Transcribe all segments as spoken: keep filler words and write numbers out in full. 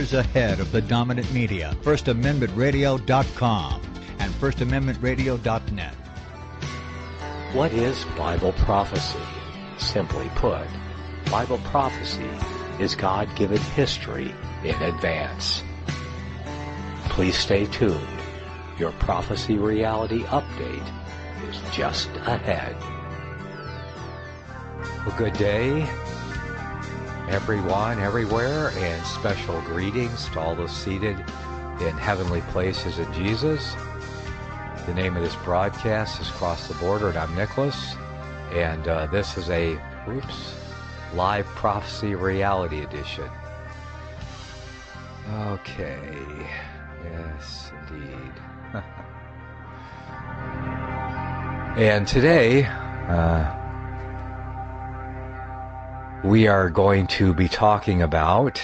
years ahead of the dominant media. First Amendment Radio dot com and First Amendment Radio dot net. What is Bible prophecy? Simply put, Bible prophecy is God-given history in advance. Please stay tuned. Your prophecy reality update is just ahead. Well, good day, everyone, everywhere, and special greetings to all those seated in heavenly places in Jesus. The name of this broadcast is Cross the Border, and I'm Nicholas, and uh, this is a, oops, live prophecy reality edition. Okay, yes, indeed. And today, uh, we are going to be talking about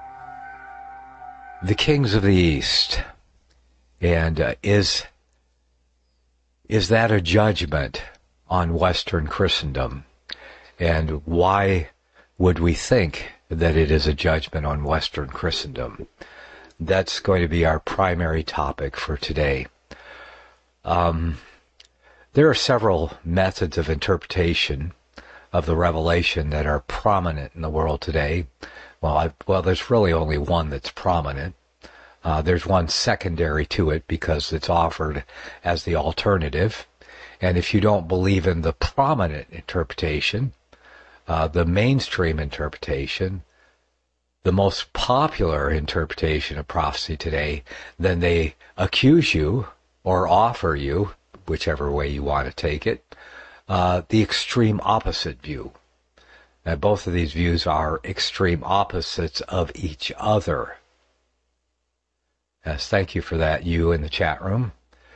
the kings of the East, and uh, is is that a judgment on Western Christendom, and why would we think that it is a judgment on Western Christendom? That's going to be our primary topic for today. Um, there are several methods of interpretation of the revelation that are prominent in the world today. Well, I, well, there's really only one that's prominent. Uh, there's one secondary to it because it's offered as the alternative. And if you don't believe in the prominent interpretation, uh, the mainstream interpretation, the most popular interpretation of prophecy today, then they accuse you or offer you, whichever way you want to take it, uh, the extreme opposite view. Now, both of these views are extreme opposites of each other. Yes, thank you for that, you in the chat room.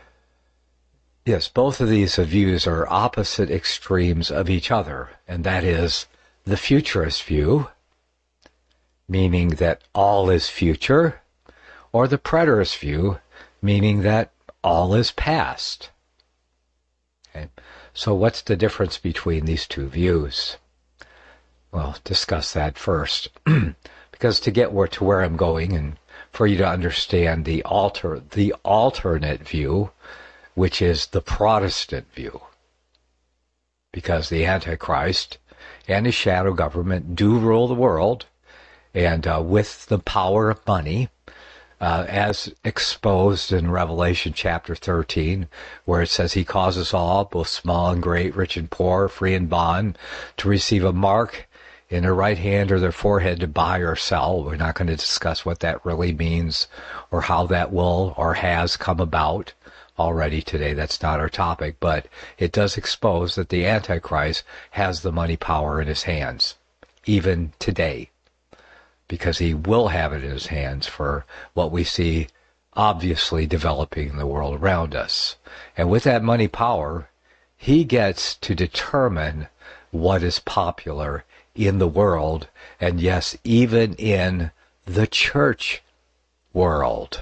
Yes, both of these views are opposite extremes of each other, and that is the futurist view, meaning that all is future, or the preterist view, meaning that all is past. Okay. So what's the difference between these two views? Well, discuss that first, because to get where, to where I'm going, and for you to understand the alter, the alternate view, which is the Protestant view, because the Antichrist and his shadow government do rule the world, and uh, with the power of money, uh, as exposed in Revelation chapter thirteen, where it says he causes all, both small and great, rich and poor, free and bond, to receive a mark in their right hand or their forehead to buy or sell. We're not going to discuss what that really means or how that will or has come about already today. That's not our topic, but it does expose that the Antichrist has the money power in his hands, even today, because he will have it in his hands for what we see obviously developing in the world around us. And with that money power, he gets to determine what is popular in the world, and yes, even in the church world,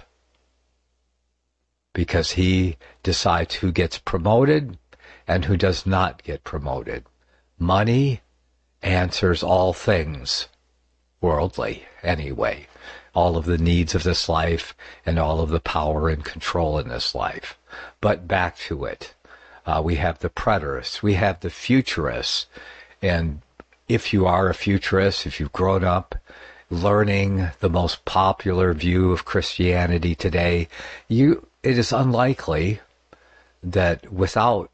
because he decides who gets promoted and who does not get promoted. Money answers all things worldly, anyway, all of the needs of this life and all of the power and control in this life. But back to it. Uh, we have the preterists, we have the futurists, and if you are a futurist, if you've grown up learning the most popular view of Christianity today, you it is unlikely that without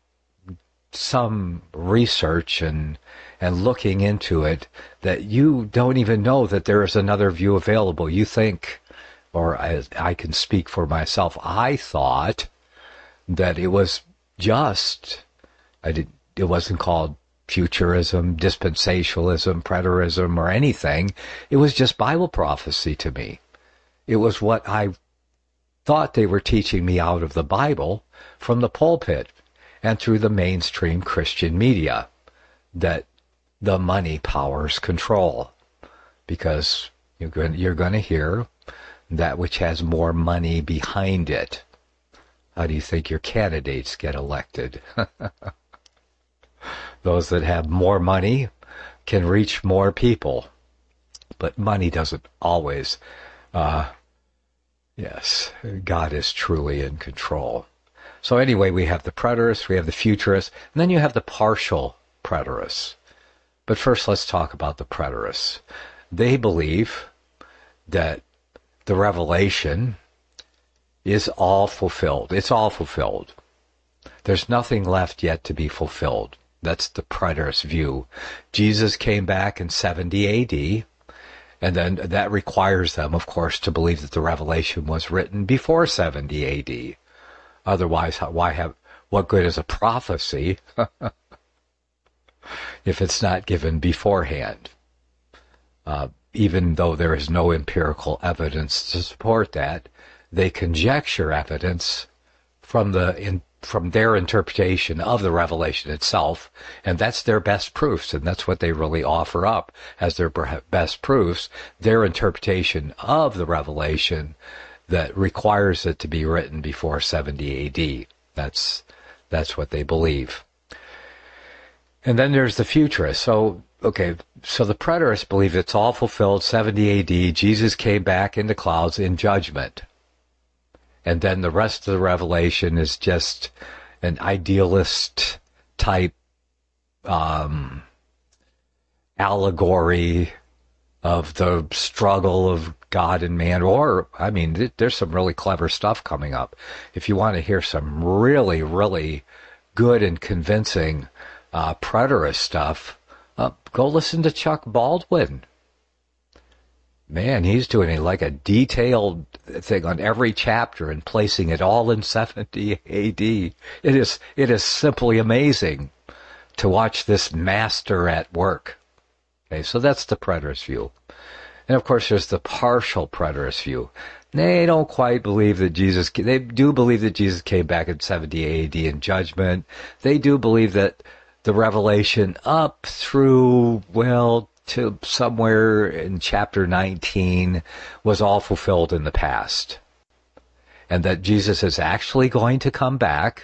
some research and and looking into it, that you don't even know that there is another view available. You think, or as I can speak for myself, I thought that it was just, I did, it wasn't called futurism, dispensationalism, preterism, or anything. It was just Bible prophecy to me. It was what I thought they were teaching me out of the Bible from the pulpit and through the mainstream Christian media, that the money powers control, because you're going, you're going to hear that which has more money behind it. How do you think your candidates get elected? Those that have more money can reach more people. But money doesn't always Uh, yes, God is truly in control. So anyway, we have the preterists, we have the futurists, and then you have the partial preterists. But first, let's talk about the preterists. They believe that the revelation is all fulfilled. It's all fulfilled. There's nothing left yet to be fulfilled. That's the preterist view. Jesus came back in seventy A D, and then that requires them, of course, to believe that the revelation was written before seventy A D. Otherwise, why have, what good is a prophecy if it's not given beforehand? Uh, even though there is no empirical evidence to support that, they conjecture evidence from the in, from their interpretation of the revelation itself, and that's their best proofs, and that's what they really offer up as their best proofs, their interpretation of the revelation that requires it to be written before seventy A D. That's that's what they believe. And then there's the futurists. So, okay, so the preterists believe it's all fulfilled, seventy A D, Jesus came back in the clouds in judgment. And then the rest of the revelation is just an idealist type um, allegory of the struggle of God and man. Or, I mean, th- there's some really clever stuff coming up. If you want to hear some really, really good and convincing uh, preterist stuff, uh, go listen to Chuck Baldwin. Man, he's doing a, like a detailed thing on every chapter and placing it all in seventy A D. It is, it is simply amazing to watch this master at work. Okay, so that's the preterist view. And of course, there's the partial preterist view. They don't quite believe that Jesus, they do believe that Jesus came back in seventy A D in judgment. They do believe that the revelation up through, well, to somewhere in chapter nineteen was all fulfilled in the past. And that Jesus is actually going to come back,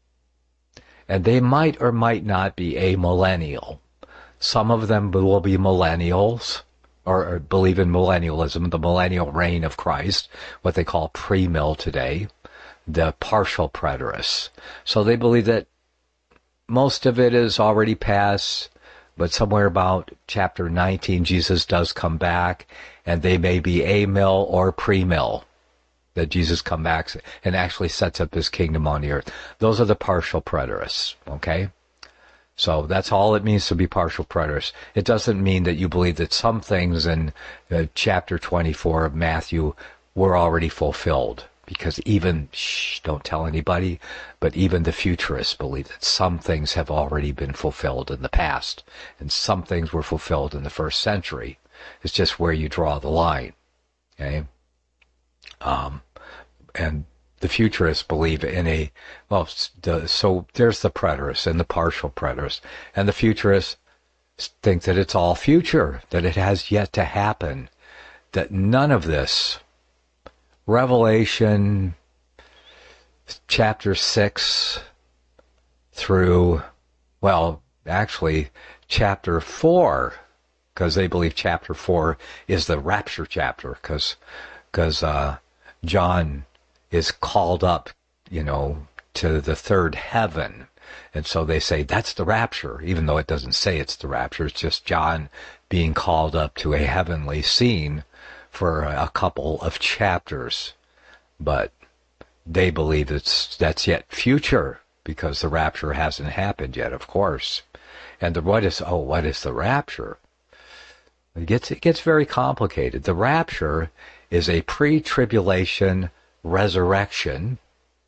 and they might or might not be amillennial. Some of them will be millennials, or, or believe in millennialism, the millennial reign of Christ, what they call pre-mill today, the partial preterists. So they believe that most of it is already past, but somewhere about chapter nineteen, Jesus does come back, and they may be amill or pre-mill, that Jesus comes back and actually sets up his kingdom on the earth. Those are the partial preterists, okay? So that's all it means to be partial preterist. It doesn't mean that you believe that some things in uh, chapter twenty-four of Matthew were already fulfilled. Because even, shh, don't tell anybody, but even the futurists believe that some things have already been fulfilled in the past, and some things were fulfilled in the first century. It's just where you draw the line, okay? Um, and the futurists believe in a, well, the, so there's the preterists and the partial preterists, and the futurists think that it's all future, that it has yet to happen, that none of this, Revelation chapter six through, well, actually chapter four, because they believe chapter four is the rapture chapter, because because uh, John is called up, you know, to the third heaven. And so they say that's the rapture, even though it doesn't say it's the rapture. It's just John being called up to a heavenly scene for a couple of chapters. But they believe it's, that's yet future, because the rapture hasn't happened yet, of course. And the, what is, oh, what is the rapture? It gets, it gets very complicated. The rapture is a pre-tribulation resurrection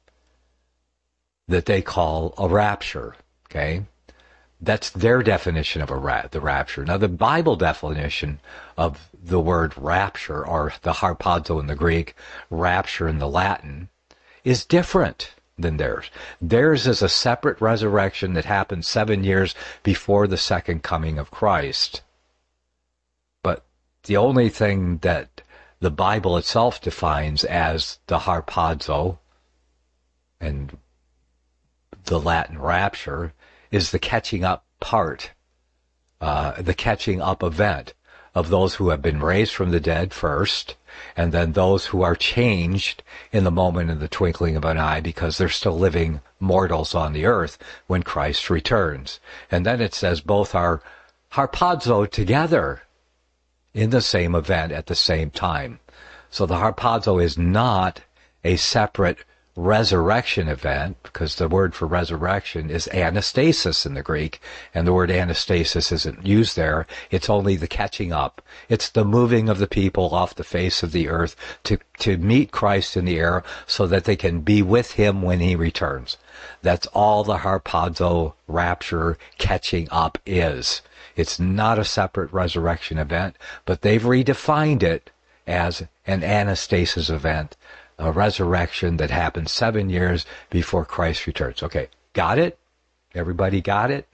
that they call a rapture, okay? That's their definition of a ra- the rapture. Now, the Bible definition of the word rapture, or the harpazo in the Greek, rapture in the Latin, is different than theirs. Theirs is a separate resurrection that happens seven years before the second coming of Christ. But the only thing that the Bible itself defines as the harpazo and the Latin rapture is the catching up part, uh, the catching up event of those who have been raised from the dead first, and then those who are changed in the moment of the twinkling of an eye because they're still living mortals on the earth when Christ returns. And then it says both are harpazo together in the same event at the same time. So the harpazo is not a separate resurrection event, because the word for resurrection is anastasis in the Greek, and the word anastasis isn't used there. It's only the catching up. It's the moving of the people off the face of the earth to, to meet Christ in the air so that they can be with him when he returns. That's all the harpazo rapture catching up is. It's not a separate resurrection event, but they've redefined it as an anastasis event, a resurrection that happens seven years before Christ returns. Okay, got it? Everybody got it?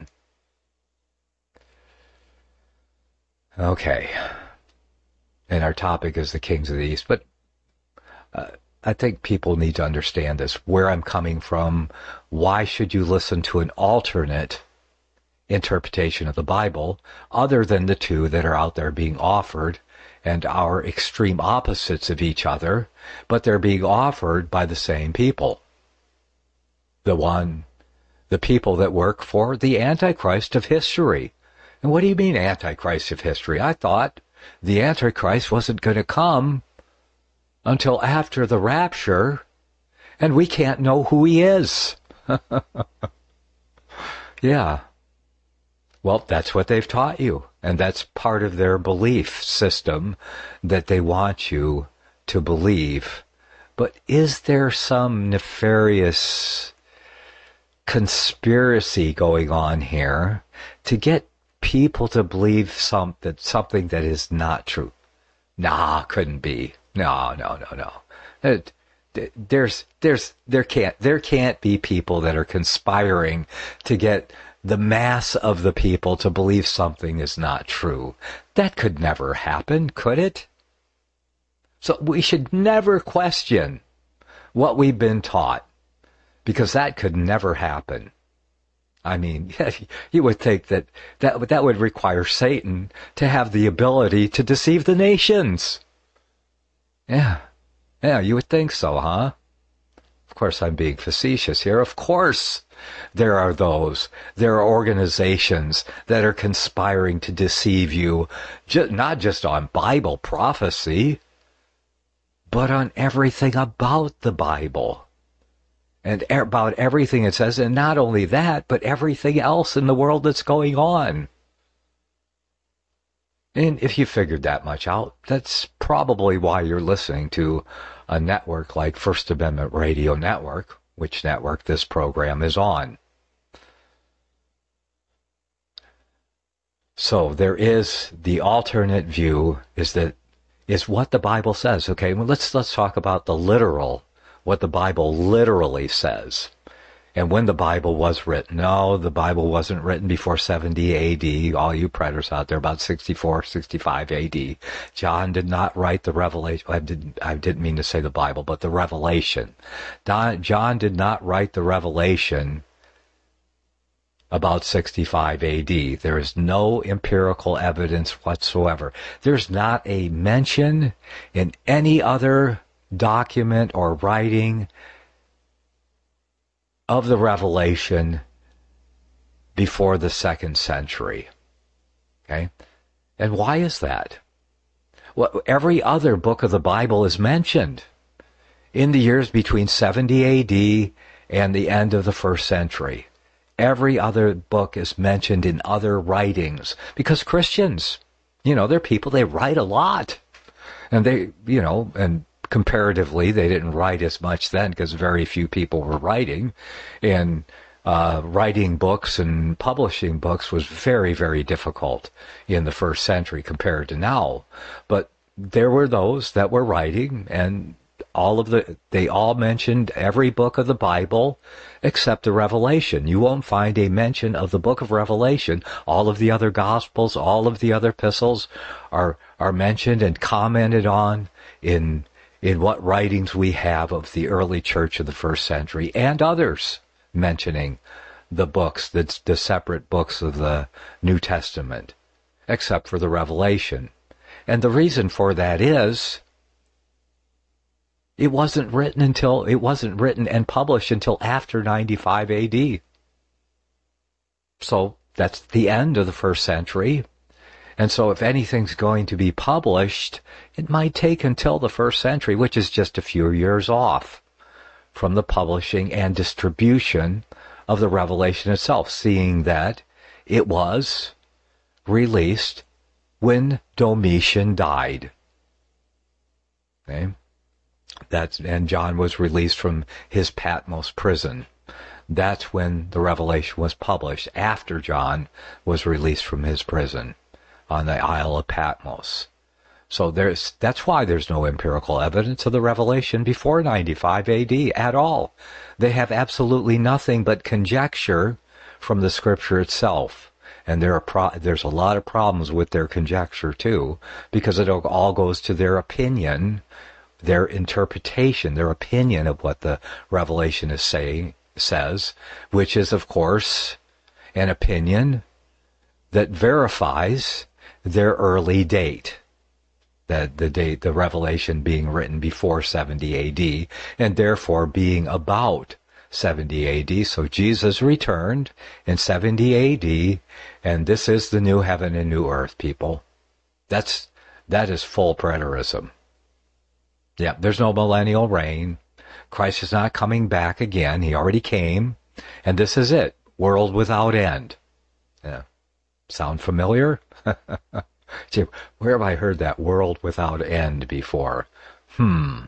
Okay. And our topic is the kings of the East. But uh, I think people need to understand this, where I'm coming from. Why should you listen to an alternate interpretation of the Bible other than the two that are out there being offered and are extreme opposites of each other, but they're being offered by the same people? The one, the people that work for the Antichrist of history. And what do you mean Antichrist of history? I thought the Antichrist wasn't going to come until after the rapture, and we can't know who he is. Yeah. Well, that's what they've taught you, and that's part of their belief system that they want you to believe. But is there some nefarious conspiracy going on here to get people to believe some, that something that is not true? Nah, couldn't be. No, no, no, no. It, there's, there's, there can't, there can't be people that are conspiring to get the mass of the people to believe something is not true. That could never happen, could it? So we should never question what we've been taught, because that could never happen. I mean, you would think that that, that would require Satan to have the ability to deceive the nations. Yeah, yeah, you would think so, huh? Of course, I'm being facetious here. Of course, there are those, there are organizations that are conspiring to deceive you, ju- not just on Bible prophecy, but on everything about the Bible. And er- about everything it says, and not only that, but everything else in the world that's going on. And if you figured that much out, that's probably why you're listening to a network like First Amendment Radio Network, which network this program is on. So there is the alternate view, is that is what the Bible says. Okay, well, let's let's talk about the literal, what the Bible literally says. And when the Bible was written. No, the Bible wasn't written before seventy A D. All you predators out there, about sixty-four, sixty-five A D. John did not write the Revelation. I didn't, I didn't mean to say the Bible, but the Revelation. Don, John did not write the Revelation about sixty-five A D. There is no empirical evidence whatsoever. There's not a mention in any other document or writing of the Revelation before the second century. Okay? And why is that? Well, every other book of the Bible is mentioned in the years between seventy A D and the end of the first century. Every other book is mentioned in other writings, because Christians, you know, they're people, they write a lot. And they, you know, and comparatively, they didn't write as much then because very few people were writing. And uh, writing books and publishing books was very, very difficult in the first century compared to now. But there were those that were writing, and all of the, they all mentioned every book of the Bible except the Revelation. You won't find a mention of the book of Revelation. All of the other Gospels, all of the other epistles are, are mentioned and commented on in in what writings we have of the early church of the first century, and others mentioning the books, the, the separate books of the New Testament, except for the Revelation. And the reason for that is It wasn't written until, it wasn't written and published until after ninety-five A D. So that's the end of the first century. And so if anything's going to be published, it might take until the first century, which is just a few years off from the publishing and distribution of the revelation itself, seeing that it was released when Domitian died. Okay? That's, and John was released from his Patmos prison. That's when the revelation was published, after John was released from his prison on the Isle of Patmos. So there's, that's why there's no empirical evidence of the revelation before ninety-five A D at all. They have absolutely nothing but conjecture from the scripture itself. And there are pro- there's a lot of problems with their conjecture too, because it all goes to their opinion, their interpretation, their opinion of what the revelation is saying, says, which is, of course, an opinion that verifies their early date, that the date, the revelation being written before seventy A D, and therefore being about seventy A D. So Jesus returned in seventy A D, and this is the new heaven and new earth, people. That's, that is full preterism. Yeah, there's no millennial reign. Christ is not coming back again. He already came. And this is it. World without end. Yeah. Sound familiar? Gee, where have I heard that world without end before? Hmm.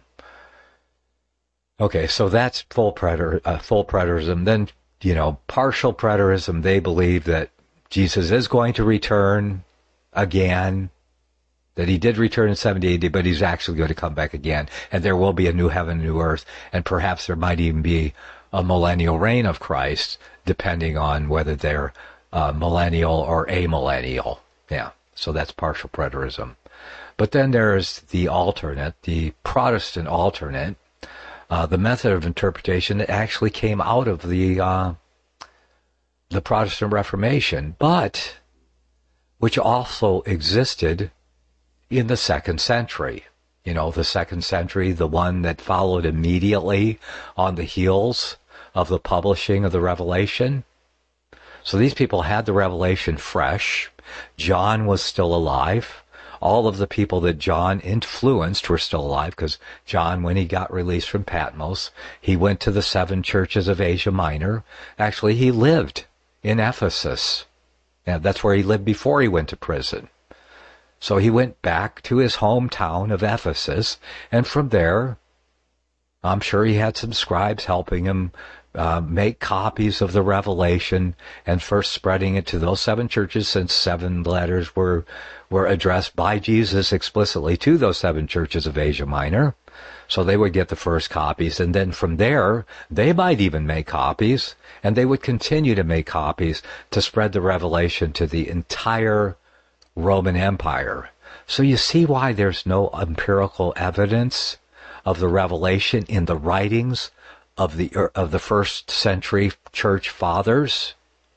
Okay, so that's full preter, uh, full preterism. Then, you know, partial preterism. They believe that Jesus is going to return again, that he did return in seventy A D, but he's actually going to come back again, and there will be a new heaven and new earth, and perhaps there might even be a millennial reign of Christ, depending on whether they're uh, millennial or amillennial. Yeah, so that's partial preterism. But then there's the alternate, the Protestant alternate, uh, the method of interpretation that actually came out of the uh, the Protestant Reformation, but which also existed in the second century. You know, the second century, the one that followed immediately on the heels of the publishing of the Revelation. So these people had the Revelation fresh. John was still alive. All of the people that John influenced were still alive, because John, when he got released from Patmos, he went to the seven churches of Asia Minor. Actually, he lived in Ephesus. Yeah, that's where he lived before he went to prison. So he went back to his hometown of Ephesus, and from there, I'm sure he had some scribes helping him uh, make copies of the Revelation, and first spreading it to those seven churches, since seven letters were were addressed by Jesus explicitly to those seven churches of Asia Minor. So they would get the first copies, and then from there, they might even make copies, and they would continue to make copies to spread the Revelation to the entire Roman Empire. So you see why there's no empirical evidence of the Revelation in the writings of the of the first century church fathers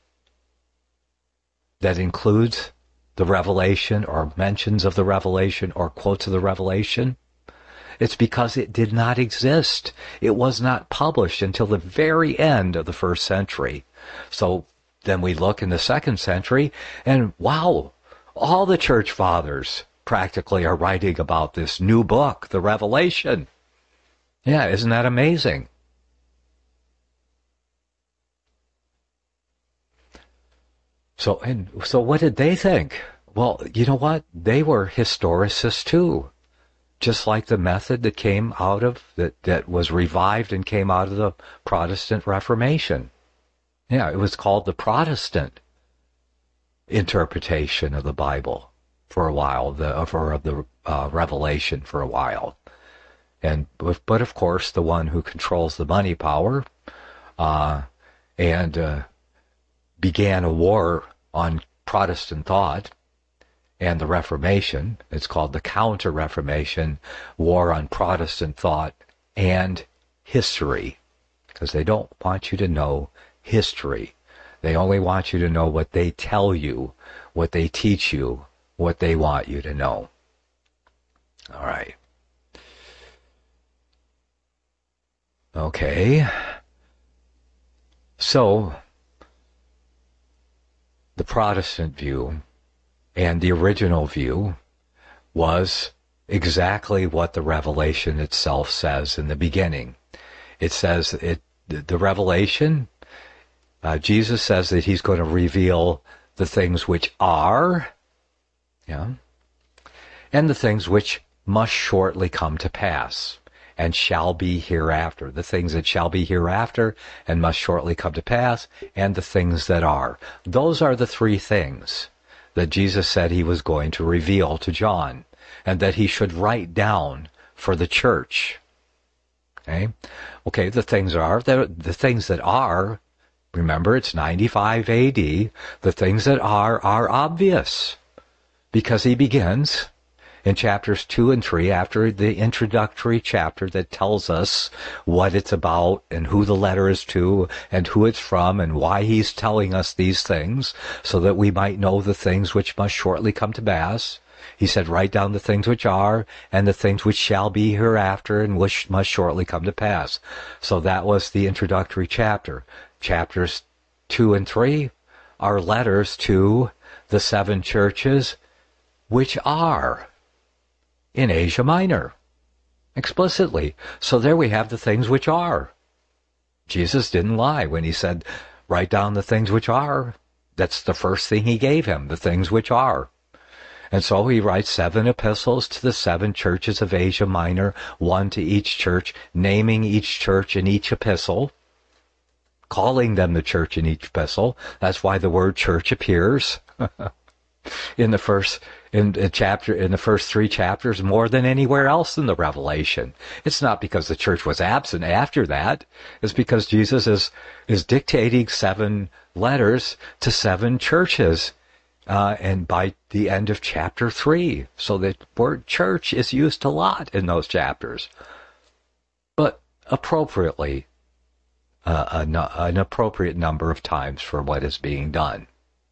that includes the Revelation or mentions of the Revelation or quotes of the Revelation. It's because it did not exist. It was not published until the very end of the first century. So then we look in the second century, and wow, all the church fathers practically are writing about this new book, the Revelation. Yeah, isn't that amazing? So, and so what did they think? Well, you know what? They were historicists too. Just like the method that came out of, that, that was revived and came out of the Protestant Reformation. Yeah, it was called the Protestant interpretation of the Bible for a while, the or of the uh, Revelation for a while. And but of course, the one who controls the money power uh, and uh, began a war on Protestant thought and the Reformation. It's called the Counter-Reformation, War on Protestant Thought and History, because they don't want you to know history. They only want you to know what they tell you, what they teach you, what they want you to know. All right. Okay. So, the Protestant view and the original view was exactly what the Revelation itself says in the beginning. It says, it the Revelation, uh, Jesus says that he's going to reveal the things which are, yeah, and the things which must shortly come to pass and shall be hereafter. The things that shall be hereafter and must shortly come to pass, and the things that are. Those are the three things that Jesus said he was going to reveal to John, and that he should write down for the church. Okay? Okay, the things are, the, the things that are, remember it's ninety-five A D, the things that are, are obvious. Because he begins in chapters two and three, after the introductory chapter that tells us what it's about and who the letter is to and who it's from and why he's telling us these things, so that we might know the things which must shortly come to pass. He said, write down the things which are and the things which shall be hereafter and which must shortly come to pass. So that was the introductory chapter. Chapters two and three are letters to the seven churches which are in Asia Minor, explicitly. So there we have the things which are. Jesus didn't lie when he said, write down the things which are. That's the first thing he gave him, the things which are. And so he writes seven epistles to the seven churches of Asia Minor, one to each church, naming each church in each epistle, calling them the church in each epistle. That's why the word church appears in the first in a chapter in the first three chapters more than anywhere else in the Revelation. It's not because the church was absent after that. It's because Jesus is is dictating seven letters to seven churches, uh, and by the end of chapter three, so the word church is used a lot in those chapters, but appropriately, uh, an, an appropriate number of times for what is being done.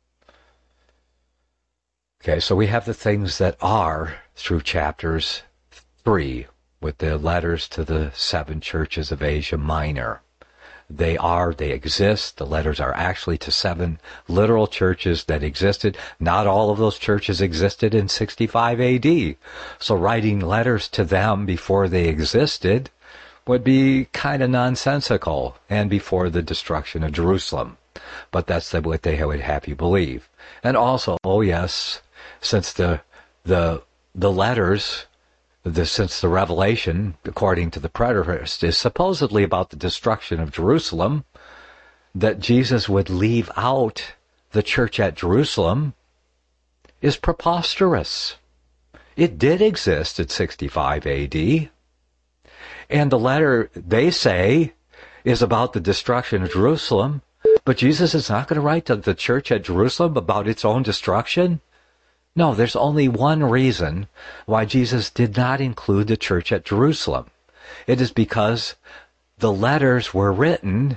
Okay, so we have the things that are through chapters three with the letters to the seven churches of Asia Minor. They are, they exist. The letters are actually to seven literal churches that existed. Not all of those churches existed in sixty-five A D. So writing letters to them before they existed would be kind of nonsensical, and before the destruction of Jerusalem. But that's what they would have you believe. And also, oh yes, since the the the letters, the, since the Revelation, according to the preterist, is supposedly about the destruction of Jerusalem, that Jesus would leave out the church at Jerusalem is preposterous. It did exist at sixty-five A D, and the letter, they say, is about the destruction of Jerusalem, but Jesus is not going to write to the church at Jerusalem about its own destruction. No, there's only one reason why Jesus did not include the church at Jerusalem. It is because the letters were written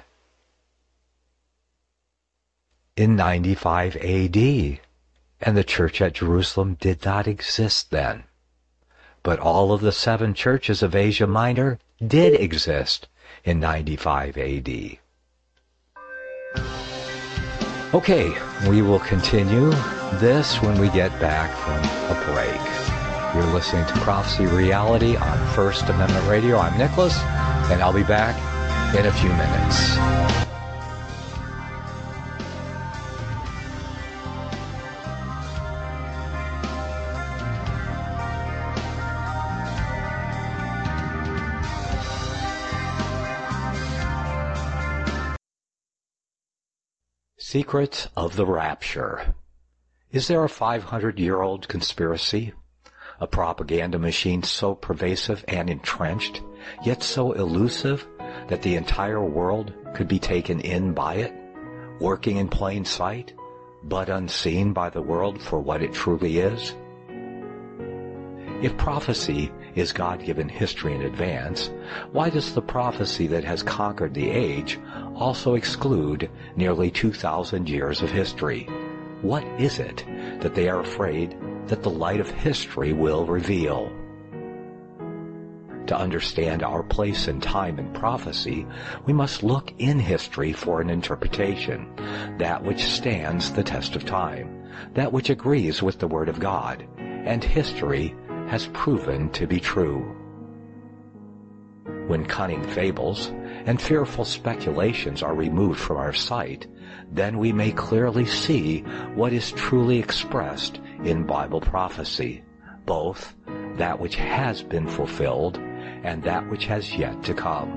in ninety-five A D, and the church at Jerusalem did not exist then. But all of the seven churches of Asia Minor did exist in ninety-five A D. Okay, we will continue this when we get back from a break. You're listening to Prophecy Reality on First Amendment Radio. I'm Nicholas, and I'll be back in a few minutes. Secrets of the Rapture. Is there a five hundred year old conspiracy? A propaganda machine so pervasive and entrenched, yet so elusive that the entire world could be taken in by it, working in plain sight, but unseen by the world for what it truly is? If prophecy is God-given history in advance, why does the prophecy that has conquered the age also exclude nearly two thousand years of history? What is it that they are afraid that the light of history will reveal? To understand our place in time and prophecy, we must look in history for an interpretation, that which stands the test of time, that which agrees with the Word of God, and history has proven to be true. When cunning fables and fearful speculations are removed from our sight, then we may clearly see what is truly expressed in Bible prophecy, both that which has been fulfilled and that which has yet to come.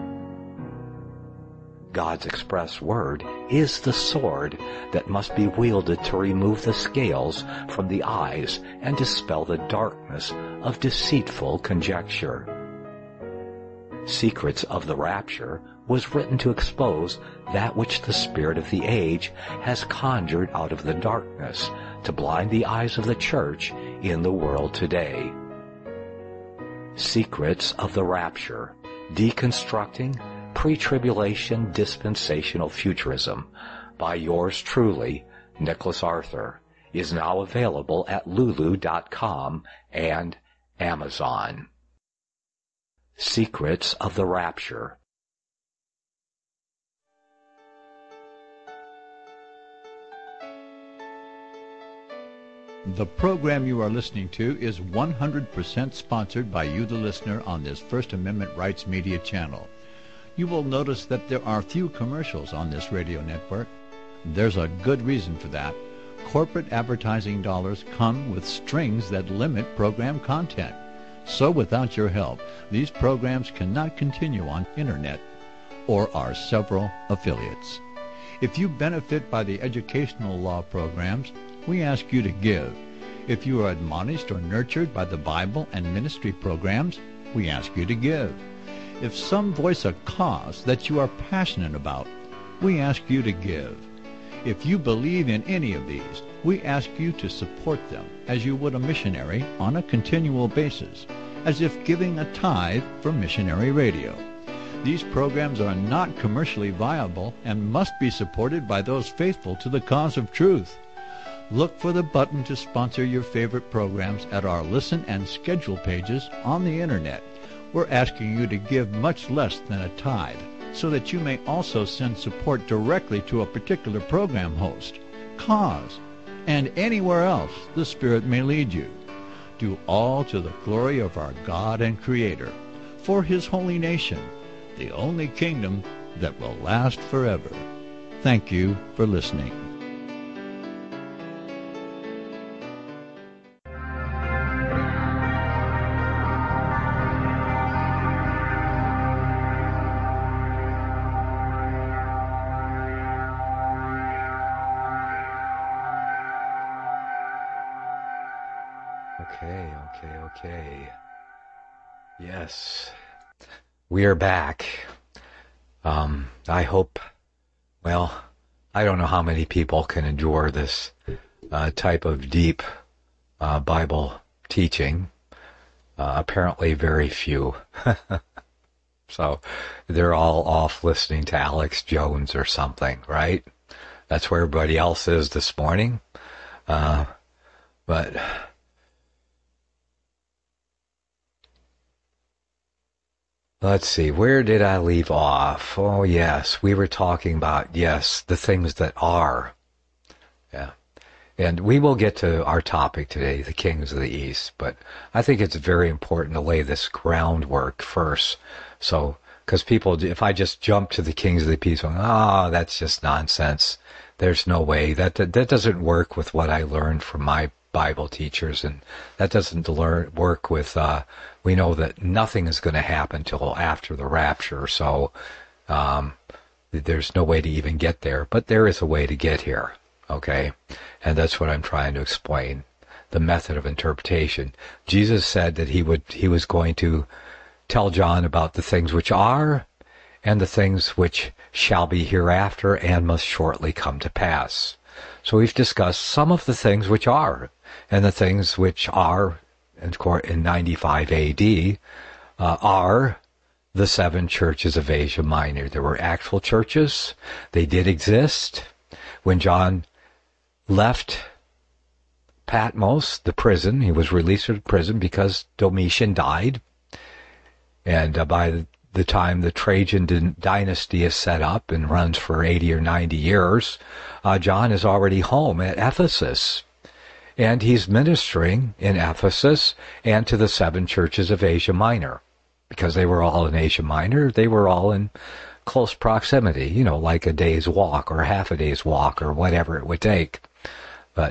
God's express word is the sword that must be wielded to remove the scales from the eyes and dispel the darkness of deceitful conjecture. Secrets of the Rapture was written to expose that which the spirit of the age has conjured out of the darkness to blind the eyes of the church in the world today. Secrets of the Rapture, Deconstructing Pre-Tribulation Dispensational Futurism by yours truly, Nicholas Arthur, is now available at lulu dot com and Amazon. Secrets of the Rapture. The program you are listening to is one hundred percent sponsored by you, the listener, on this First Amendment Rights Media channel. You will notice that there are few commercials on this radio network. There's a good reason for that. Corporate advertising dollars come with strings that limit program content. So without your help, these programs cannot continue on internet or our several affiliates. If you benefit by the educational law programs, we ask you to give. If you are admonished or nurtured by the Bible and ministry programs, we ask you to give. If some voice a cause that you are passionate about, we ask you to give. If you believe in any of these, we ask you to support them as you would a missionary on a continual basis, as if giving a tithe for missionary radio. These programs are not commercially viable and must be supported by those faithful to the cause of truth. Look for the button to sponsor your favorite programs at our listen and schedule pages on the internet. We're asking you to give much less than a tithe, so that you may also send support directly to a particular program host, cause, and anywhere else the Spirit may lead you. Do all to the glory of our God and Creator, for His holy nation, the only kingdom that will last forever. Thank you for listening. Okay, okay, okay. Yes, we are back. Um, I hope, well, I don't know how many people can endure this uh, type of deep uh, Bible teaching. Uh, apparently very few. So they're all off listening to Alex Jones or something, right? That's where everybody else is this morning. Uh, but... Let's see, where did I leave off? Oh, yes, we were talking about, yes, the things that are. Yeah. And we will get to our topic today, the kings of the East, but I think it's very important to lay this groundwork first. So, because people, if I just jump to the kings of the East, ah, oh, that's just nonsense. There's no way. That, that that doesn't work with what I learned from my Bible teachers, and that doesn't learn work with, uh, we know that nothing is going to happen till after the rapture, so um, there's no way to even get there, but there is a way to get here, okay? And that's what I'm trying to explain, the method of interpretation. Jesus said that he would he was going to tell John about the things which are and the things which shall be hereafter and must shortly come to pass. So we've discussed some of the things which are, and the things which are, in ninety-five A D, uh, are the seven churches of Asia Minor. There were actual churches. They did exist. When John left Patmos, the prison, he was released from prison because Domitian died. And uh, by the time the Trajan dynasty is set up and runs for eighty or ninety years, uh, John is already home at Ephesus. And he's ministering in Ephesus and to the seven churches of Asia Minor. Because they were all in Asia Minor, they were all in close proximity, you know, like a day's walk or half a day's walk or whatever it would take. But,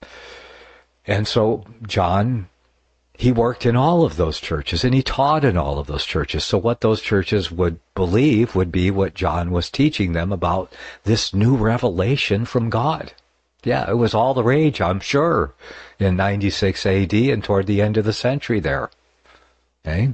and so John, he worked in all of those churches and he taught in all of those churches. So what those churches would believe would be what John was teaching them about this new revelation from God. Yeah, it was all the rage, I'm sure, in ninety-six A D and toward the end of the century there. Okay?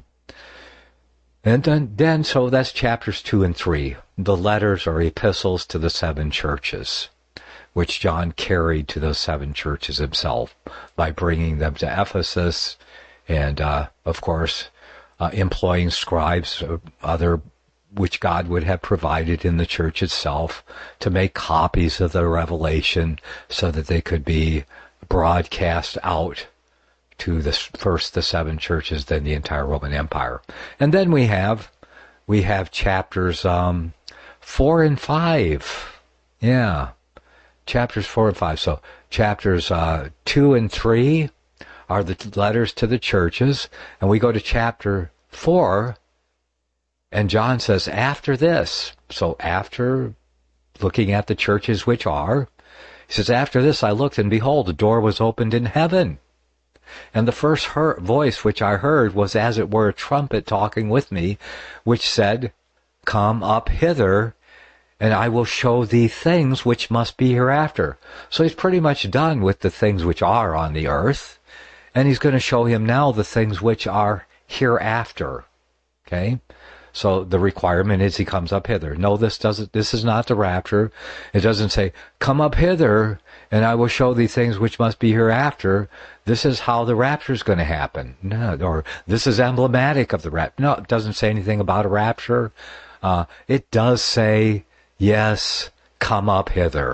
And then, then, so that's chapters two and three. The letters or epistles to the seven churches, which John carried to those seven churches himself by bringing them to Ephesus and, uh, of course, uh, employing scribes, or other which God would have provided in the church itself to make copies of the revelation so that they could be broadcast out to the first the seven churches, then the entire Roman Empire. And then we have we have chapters um, four and five. Yeah, chapters four and five. So chapters uh, two and three are the letters to the churches, and we go to chapter four. And John says, after this, so after looking at the churches which are, he says, after this I looked, and behold, a door was opened in heaven. And the first her- voice which I heard was as it were a trumpet talking with me, which said, come up hither, and I will show thee things which must be hereafter. So he's pretty much done with the things which are on the earth, and he's going to show him now the things which are hereafter. Okay? So the requirement is he comes up hither. No, this doesn't, this is not the rapture. It doesn't say, come up hither, and I will show thee things which must be hereafter. This is how the rapture is going to happen. No, or this is emblematic of the rapture. No, it doesn't say anything about a rapture. Uh, it does say, yes, come up hither.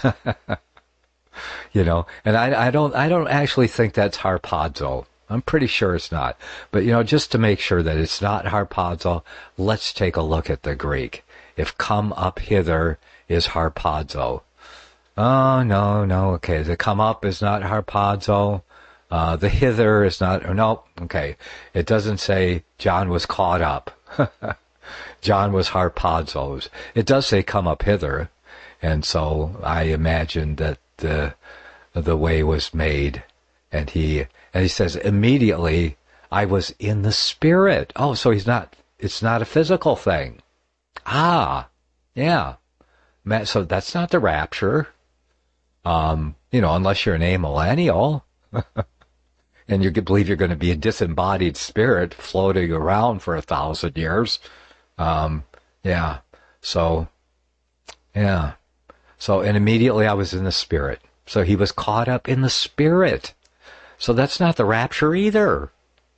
You know, and I, I don't, I don't actually think that's harpazo. I'm pretty sure it's not. But, you know, just to make sure that it's not harpazo, let's take a look at the Greek. If come up hither is harpazo. Oh, no, no, okay. The come up is not harpazo. Uh, the hither is not, no, okay. It doesn't say John was caught up. John was harpazos. It does say come up hither. And so I imagine that the, the way was made. And he, and he says, immediately I was in the Spirit. Oh, so he's not, it's not a physical thing. Ah, yeah. So that's not the rapture. Um, you know, unless you're an amillennial. And you believe you're going to be a disembodied spirit floating around for a thousand years. Um, yeah. So, yeah. So, and immediately I was in the Spirit. So he was caught up in the Spirit. So that's not the rapture either.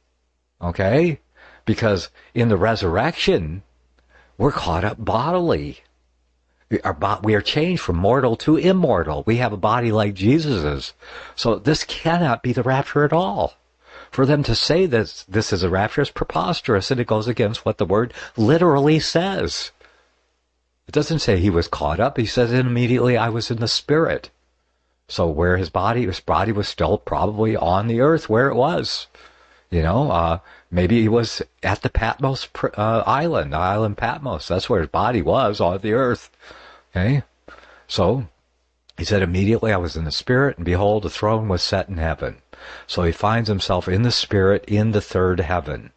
Okay? Because in the resurrection, we're caught up bodily. We are, we are changed from mortal to immortal. We have a body like Jesus's. So this cannot be the rapture at all. For them to say that this is a rapture is preposterous, and it goes against what the word literally says. It doesn't say he was caught up. He says, and immediately I was in the Spirit. So where his body, his body was still probably on the earth where it was. You know, uh, maybe he was at the Patmos uh, island, island Patmos. That's where his body was, on the earth. Okay? So, he said, immediately I was in the Spirit, and behold, a throne was set in heaven. So he finds himself in the Spirit in the third heaven.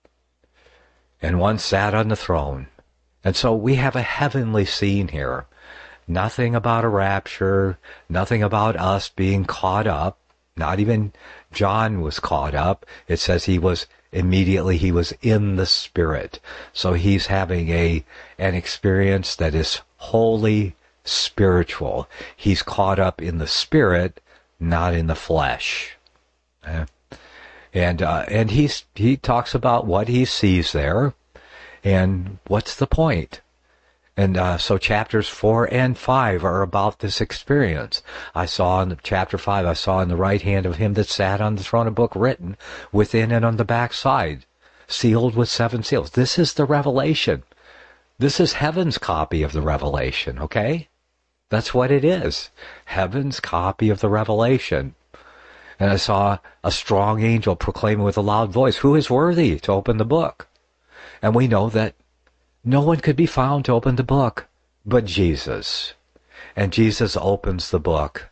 And one sat on the throne. And so we have a heavenly scene here. Nothing about a rapture, nothing about us being caught up. Not even John was caught up. It says he was, immediately he was in the Spirit. So he's having a an experience that is wholly spiritual. He's caught up in the Spirit, not in the flesh. Eh? And uh, and he's he talks about what he sees there, and what's the point. And uh, so chapters four and five are about this experience. I saw in the, chapter five, I saw in the right hand of him that sat on the throne a book written within and on the back side, sealed with seven seals. This is the revelation. This is heaven's copy of the revelation, okay? That's what it is. Heaven's copy of the revelation. And I saw a strong angel proclaiming with a loud voice, "Who is worthy to open the book?" And we know that no one could be found to open the book but Jesus. And Jesus opens the book.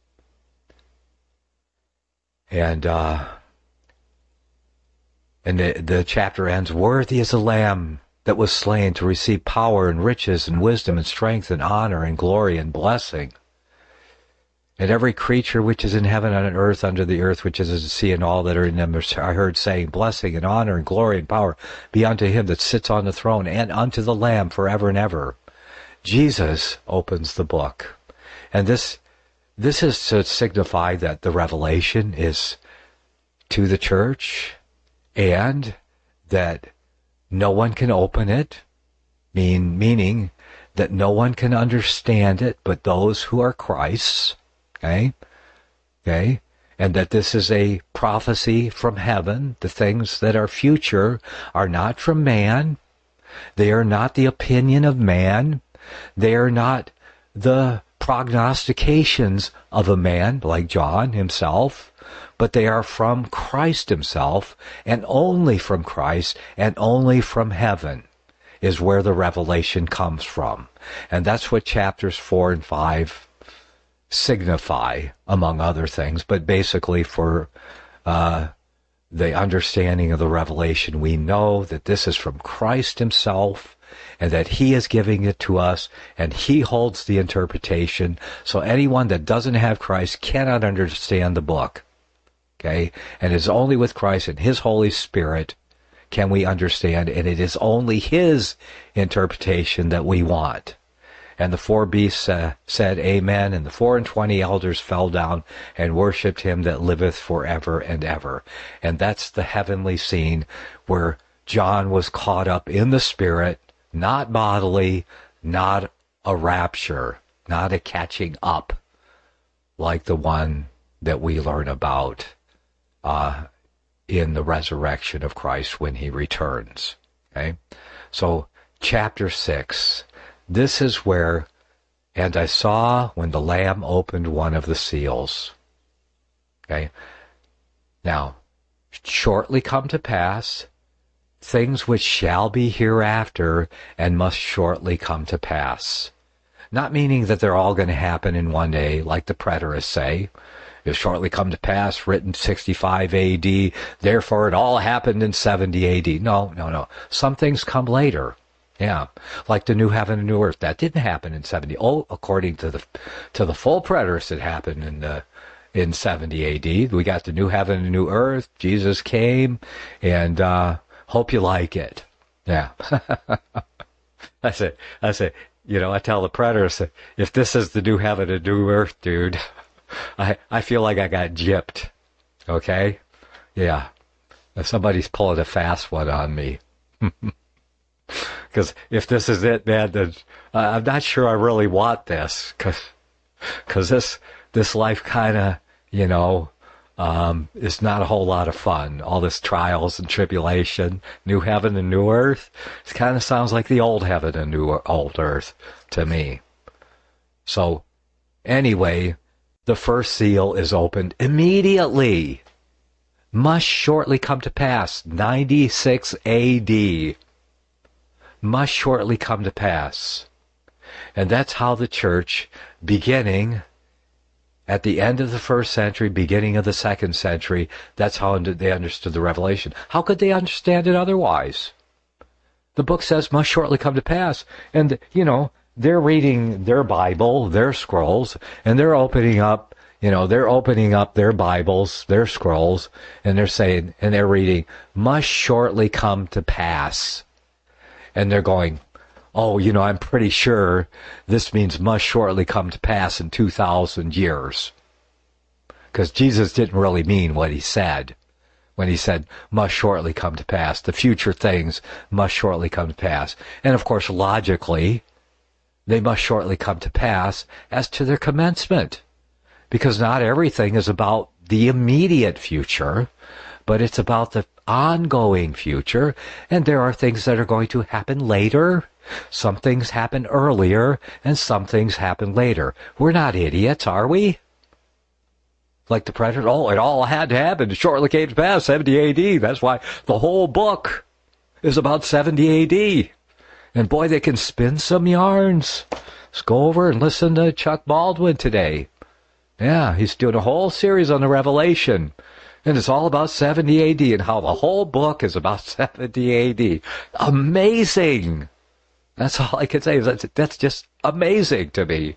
And uh, and the, the chapter ends, "Worthy is the Lamb that was slain to receive power and riches and wisdom and strength and honor and glory and blessing. And every creature which is in heaven and on earth, under the earth, which is in the sea, and all that are in them, I heard saying, Blessing and honor and glory and power be unto him that sits on the throne and unto the Lamb forever and ever." Jesus opens the book. And this this is to signify that the revelation is to the church, and that no one can open it, mean, meaning that no one can understand it but those who are Christ's. Okay? Okay? And that this is a prophecy from heaven. The things that are future are not from man. They are not the opinion of man. They are not the prognostications of a man like John himself, but they are from Christ himself, and only from Christ, and only from heaven is where the revelation comes from. And that's what chapters four and five signify, among other things. But basically, for uh, the understanding of the revelation, we know that this is from Christ himself, and that he is giving it to us, and he holds the interpretation. So anyone that doesn't have Christ cannot understand the book. Okay? And it's only with Christ and his Holy Spirit can we understand, and it is only his interpretation that we want. And the four beasts uh, said, Amen, and the four and twenty elders fell down and worshipped him that liveth forever and ever. And that's the heavenly scene where John was caught up in the Spirit, not bodily, not a rapture, not a catching up like the one that we learn about uh, in the resurrection of Christ when he returns. Okay? So, chapter six. This is where, and I saw when the Lamb opened one of the seals. Okay? Now, shortly come to pass things which shall be hereafter and must shortly come to pass. Not meaning that they're all going to happen in one day, like the preterists say. It'll shortly come to pass, written sixty-five A D, therefore it all happened in seventy A D. No, no, no. Some things come later. Yeah, like the new heaven and new earth. That didn't happen in seventy. Oh, according to the to the full preterists, it happened in the in seventy A D. We got the new heaven and new earth. Jesus came, and uh, hope you like it. Yeah. I say, I say, you know, I tell the preterists, if this is the new heaven and new earth, dude, I I feel like I got gypped. Okay? Yeah. If somebody's pulling a fast one on me. Because if this is it, man, then uh, I'm not sure I really want this. Because cause this, this life kind of, you know, um, is not a whole lot of fun. All this trials and tribulation, new heaven and new earth, it kind of sounds like the old heaven and new old earth to me. So, anyway, the first seal is opened immediately. Must shortly come to pass. ninety-six A D. Must shortly come to pass. And that's how the church, beginning at the end of the first century, beginning of the second century, that's how they understood the revelation. How could they understand it otherwise? The book says, must shortly come to pass. And, you know, they're reading their Bible, their scrolls, and they're opening up, you know, they're opening up their Bibles, their scrolls, and they're saying, and they're reading, must shortly come to pass. And they're going, oh, you know, I'm pretty sure this means must shortly come to pass in two thousand years. Because Jesus didn't really mean what he said when he said, must shortly come to pass. The future things must shortly come to pass. And of course, logically, they must shortly come to pass as to their commencement. Because not everything is about the immediate future, but it's about the ongoing future, and there are things that are going to happen later. Some things happen earlier, and some things happen later. We're not idiots, are we? Like the president, oh, it all had to happen. It shortly came to pass, seventy A D. That's why the whole book is about seventy A D. And boy, they can spin some yarns. Let's go over and listen to Chuck Baldwin today. Yeah, he's doing a whole series on the Revelation. And it's all about seventy A D and how the whole book is about seventy A D. Amazing! That's all I can say. That's, that's just amazing to me.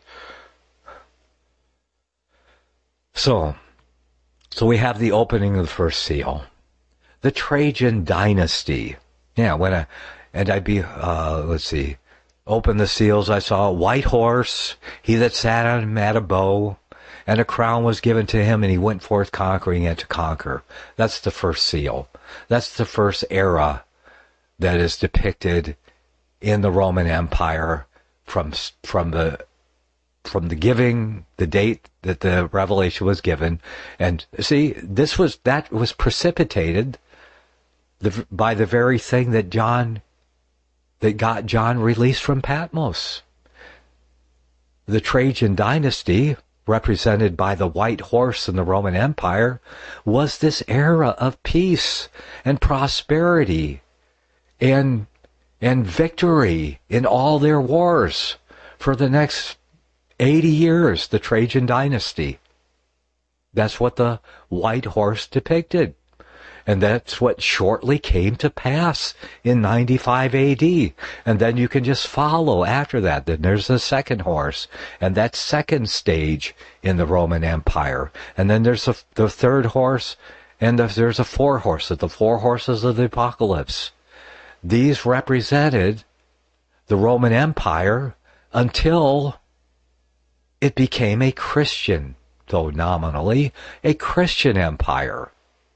So, so we have the opening of the first seal. The Trajan dynasty. Yeah, when I, and I'd be, uh, let's see, open the seals, I saw a white horse, he that sat on him had a bow, and a crown was given to him, and he went forth conquering and to conquer. That's the first seal. That's the first era that is depicted in the Roman Empire from from the from the giving, the date that the revelation was given. And see, this was that was precipitated the, by the very thing that John that got John released from Patmos. The Trajan dynasty, represented by the white horse in the Roman Empire, was this era of peace and prosperity and and victory in all their wars for the next eighty years, the Trajan dynasty. That's what the white horse depicted. And that's what shortly came to pass in ninety-five A D. And then you can just follow after that. Then there's the second horse, and that second stage in the Roman Empire. And then there's the, the third horse, and the, there's the four horses, the four horses of the apocalypse. These represented the Roman Empire until it became a Christian, though nominally, a Christian empire.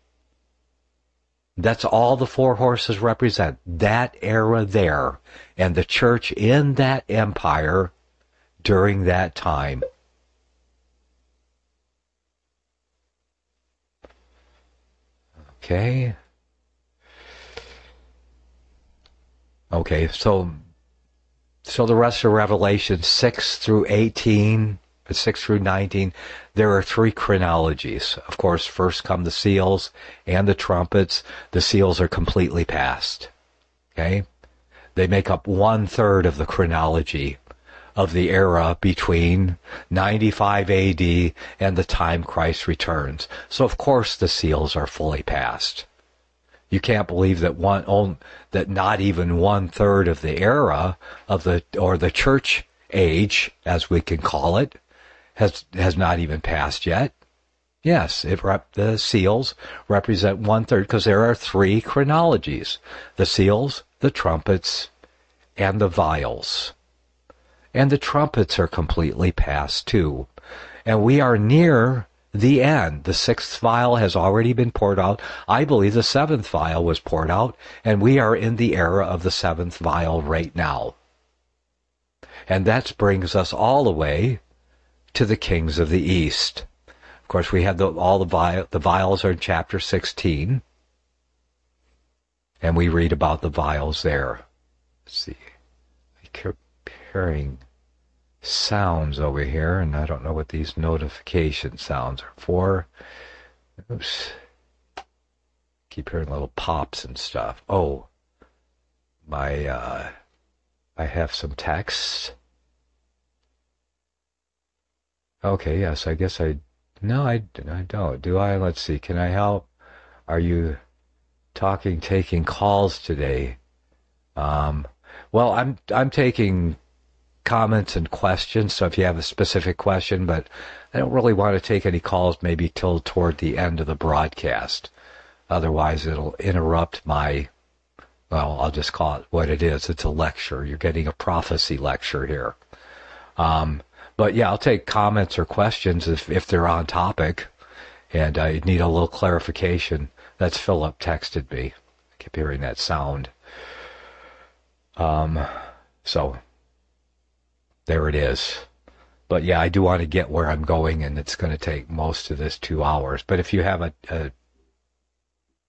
That's all the four horses represent, that era there, and the church in that empire during that time. Okay. Okay, so so the rest of Revelation six through eighteen, six through nineteen, there are three chronologies. Of course, first come the seals and the trumpets. The seals are completely past. Okay? They make up one third of the chronology of the era between ninety-five A D and the time Christ returns. So of course the seals are fully past. You can't believe that one on, that not even one third of the era of the or the church age, as we can call it, has has not even passed yet. Yes, it rep, the seals represent one third because there are three chronologies: the seals, the trumpets, and the vials. And the trumpets are completely past too, and we are near the end. The sixth vial has already been poured out. I believe the seventh vial was poured out, and we are in the era of the seventh vial right now. And that brings us all the way to the kings of the East. Of course, we have the, all the, vial, the vials are in chapter sixteen, and we read about the vials there. Let's see. I keep hearing sounds over here, and I don't know what these notification sounds are for. Oops. Keep hearing little pops and stuff. Oh, my, uh, I have some texts. Okay, yes, I guess I, no, I, I don't. Do I? Let's see, can I help? Are you talking, taking calls today? Um, well, I'm, I'm taking comments and questions, so if you have a specific question, but I don't really want to take any calls maybe till toward the end of the broadcast. Otherwise, it'll interrupt my, well, I'll just call it what it is. It's a lecture. You're getting a prophecy lecture here. Um, but yeah, I'll take comments or questions if, if they're on topic, and I need a little clarification. That's Philip texted me. I keep hearing that sound. Um, so... There it is. But yeah, I do want to get where I'm going, and it's going to take most of this two hours. But if you have a, a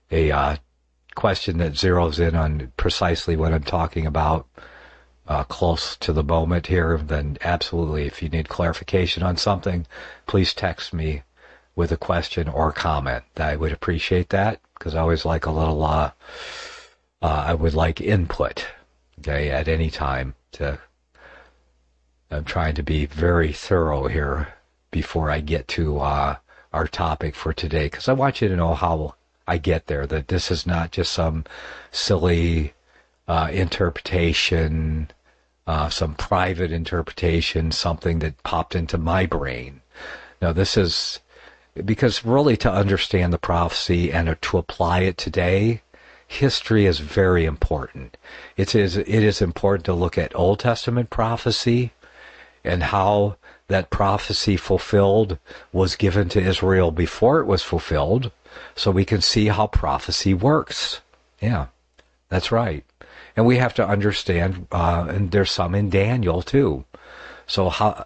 a uh, question that zeroes in on precisely what I'm talking about, uh, close to the moment here, then absolutely, if you need clarification on something, please text me with a question or comment. I would appreciate that, because I always like a little, uh, uh, I would like input, okay, at any time. To, I'm trying to be very thorough here before I get to uh, our topic for today, because I want you to know how I get there, that this is not just some silly uh, interpretation, uh, some private interpretation, something that popped into my brain. No, this is, because really to understand the prophecy and to apply it today, history is very important. It is, it is important to look at Old Testament prophecy and how that prophecy fulfilled was given to Israel before it was fulfilled, so we can see how prophecy works. Yeah, that's right. And we have to understand, uh, and there's some in Daniel too. So how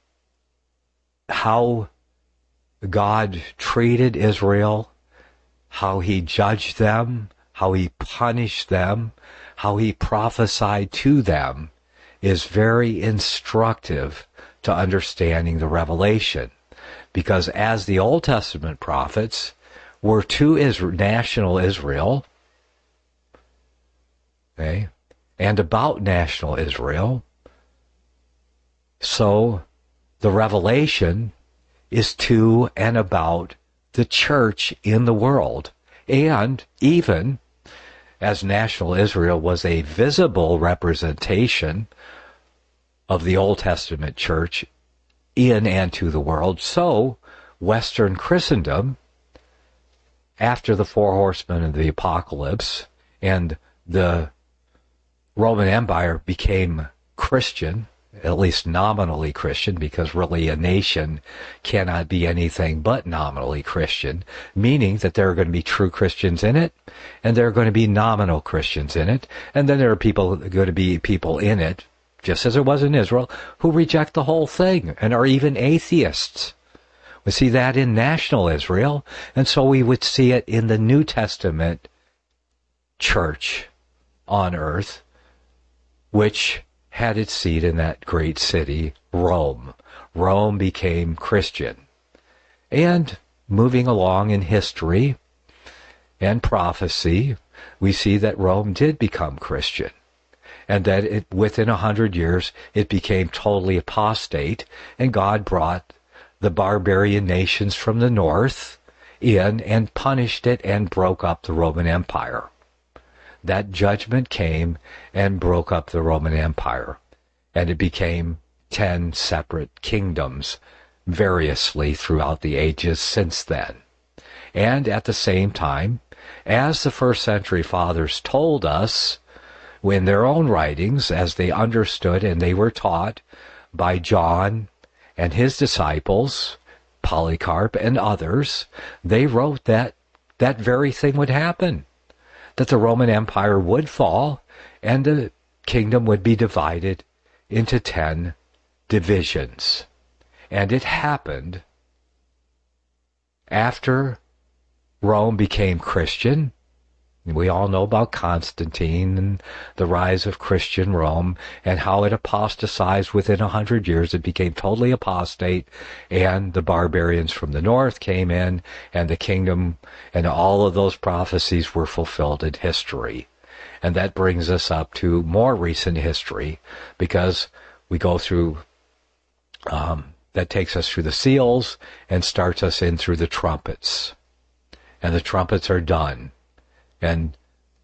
how God treated Israel, how he judged them, how he punished them, how he prophesied to them, is very instructive to understanding the revelation. Because as the Old Testament prophets were to Israel, national Israel, okay, and about national Israel, so the revelation is to and about the church in the world. And even as national Israel was a visible representation of the Old Testament church in and to the world, so Western Christendom, after the four horsemen of the apocalypse and the Roman Empire became Christian, at least nominally Christian, because really a nation cannot be anything but nominally Christian, meaning that there are going to be true Christians in it, and there are going to be nominal Christians in it, and then there are people going to be people in it, just as it was in Israel, who reject the whole thing and are even atheists. We see that in national Israel, and so we would see it in the New Testament church on earth, which had its seat in that great city, Rome. Rome became Christian. And moving along in history and prophecy, we see that Rome did become Christian, and that it, within a hundred years it became totally apostate, and God brought the barbarian nations from the north in and punished it and broke up the Roman Empire. That judgment came and broke up the Roman Empire, and it became ten separate kingdoms variously throughout the ages since then. And at the same time, as the first century fathers told us in their own writings, as they understood and they were taught by John and his disciples, Polycarp and others, they wrote that that very thing would happen, that the Roman Empire would fall and the kingdom would be divided into ten divisions. And it happened after Rome became Christian. We all know about Constantine and the rise of Christian Rome and how it apostatized within a hundred years. It became totally apostate, and the barbarians from the north came in, and the kingdom and all of those prophecies were fulfilled in history. And that brings us up to more recent history, because we go through, um, that takes us through the seals and starts us in through the trumpets. And the trumpets are done. And,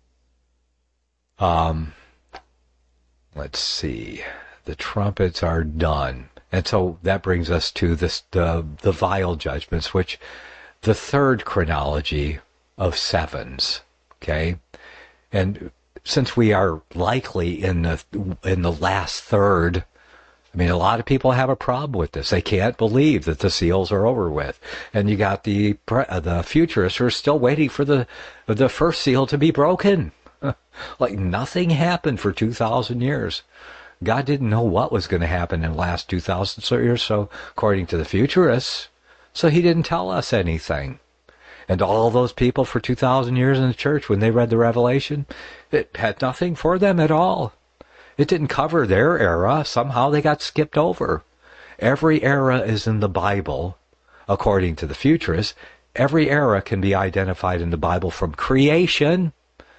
um, let's see, the trumpets are done. And so that brings us to this, the, the vial judgments, which the third chronology of sevens, okay? And since we are likely in the, in the last third, I mean, a lot of people have a problem with this. They can't believe that the seals are over with. And you got the the futurists who are still waiting for the the first seal to be broken. Like nothing happened for two thousand years. God didn't know what was going to happen in the last two thousand years, so according to the futurists, so he didn't tell us anything. And all those people for two thousand years in the church, when they read the Revelation, it had nothing for them at all. It didn't cover their era. Somehow they got skipped over. Every era is in the Bible, according to the futurists. Every era can be identified in the Bible from creation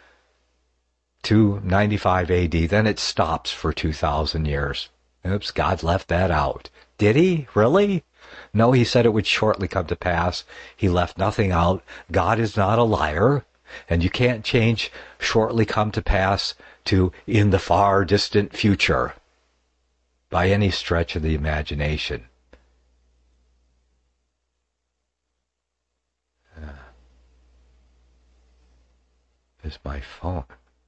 to ninety-five A D. Then it stops for two thousand years. Oops, God left that out. Did he? Really? No, he said it would shortly come to pass. He left nothing out. God is not a liar. And you can't change shortly come to pass to in the far distant future by any stretch of the imagination. Uh, is my phone.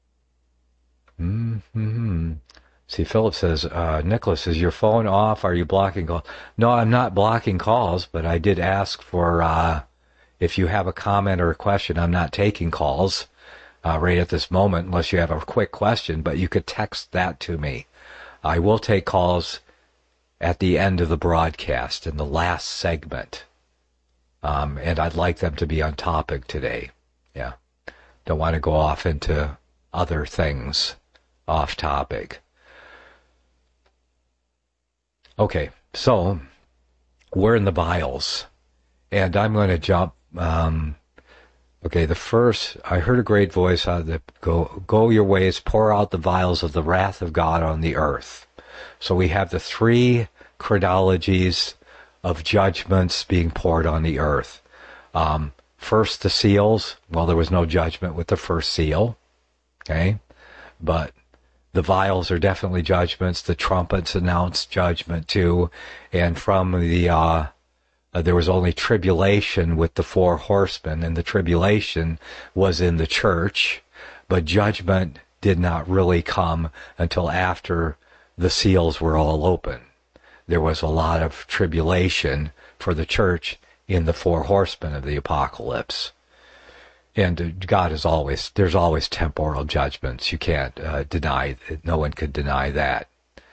Mm-hmm. See, Philip says, uh, Nicholas, is your phone off? Are you blocking calls? No, I'm not blocking calls, but I did ask for, uh, if you have a comment or a question. I'm not taking calls uh, right at this moment unless you have a quick question, but you could text that to me. I will take calls at the end of the broadcast in the last segment. Um, and I'd like them to be on topic today. Yeah. Don't want to go off into other things off topic. Okay, so we're in the vials, and I'm going to jump. Um, okay, the first, I heard a great voice out of the, go, go your ways, pour out the vials of the wrath of God on the earth. So we have the three chronologies of judgments being poured on the earth. Um, first, the seals. Well, there was no judgment with the first seal, okay, but the vials are definitely judgments. The trumpets announced judgment too. And from the, uh, uh, there was only tribulation with the four horsemen, and the tribulation was in the church, but judgment did not really come until after the seals were all open. There was a lot of tribulation for the church in the four horsemen of the apocalypse. And God is always, there's always temporal judgments. You can't uh, deny, no one could deny that.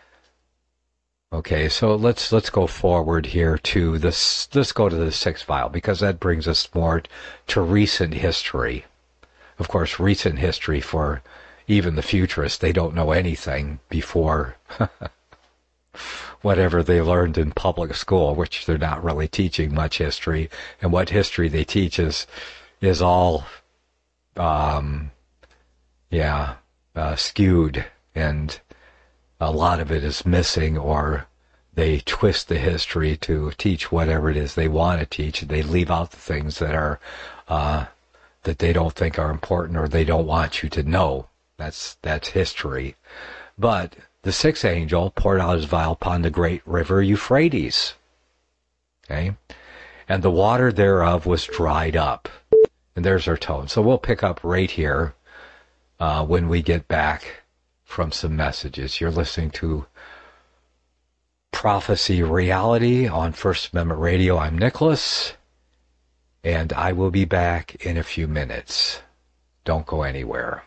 Okay, so let's let's go forward here to this, let's go to the sixth vial, because that brings us more to recent history. Of course, recent history for even the futurists, they don't know anything before whatever they learned in public school, which they're not really teaching much history. And what history they teach is is all, um, yeah, uh, skewed, and a lot of it is missing, or they twist the history to teach whatever it is they want to teach. They leave out the things that are, uh, that they don't think are important, or they don't want you to know. That's, that's history. But the sixth angel poured out his vial upon the great river Euphrates. Okay? And the water thereof was dried up. And there's our tone. So we'll pick up right here uh, when we get back from some messages. You're listening to Prophecy Reality on First Amendment Radio. I'm Nicholas, and I will be back in a few minutes. Don't go anywhere.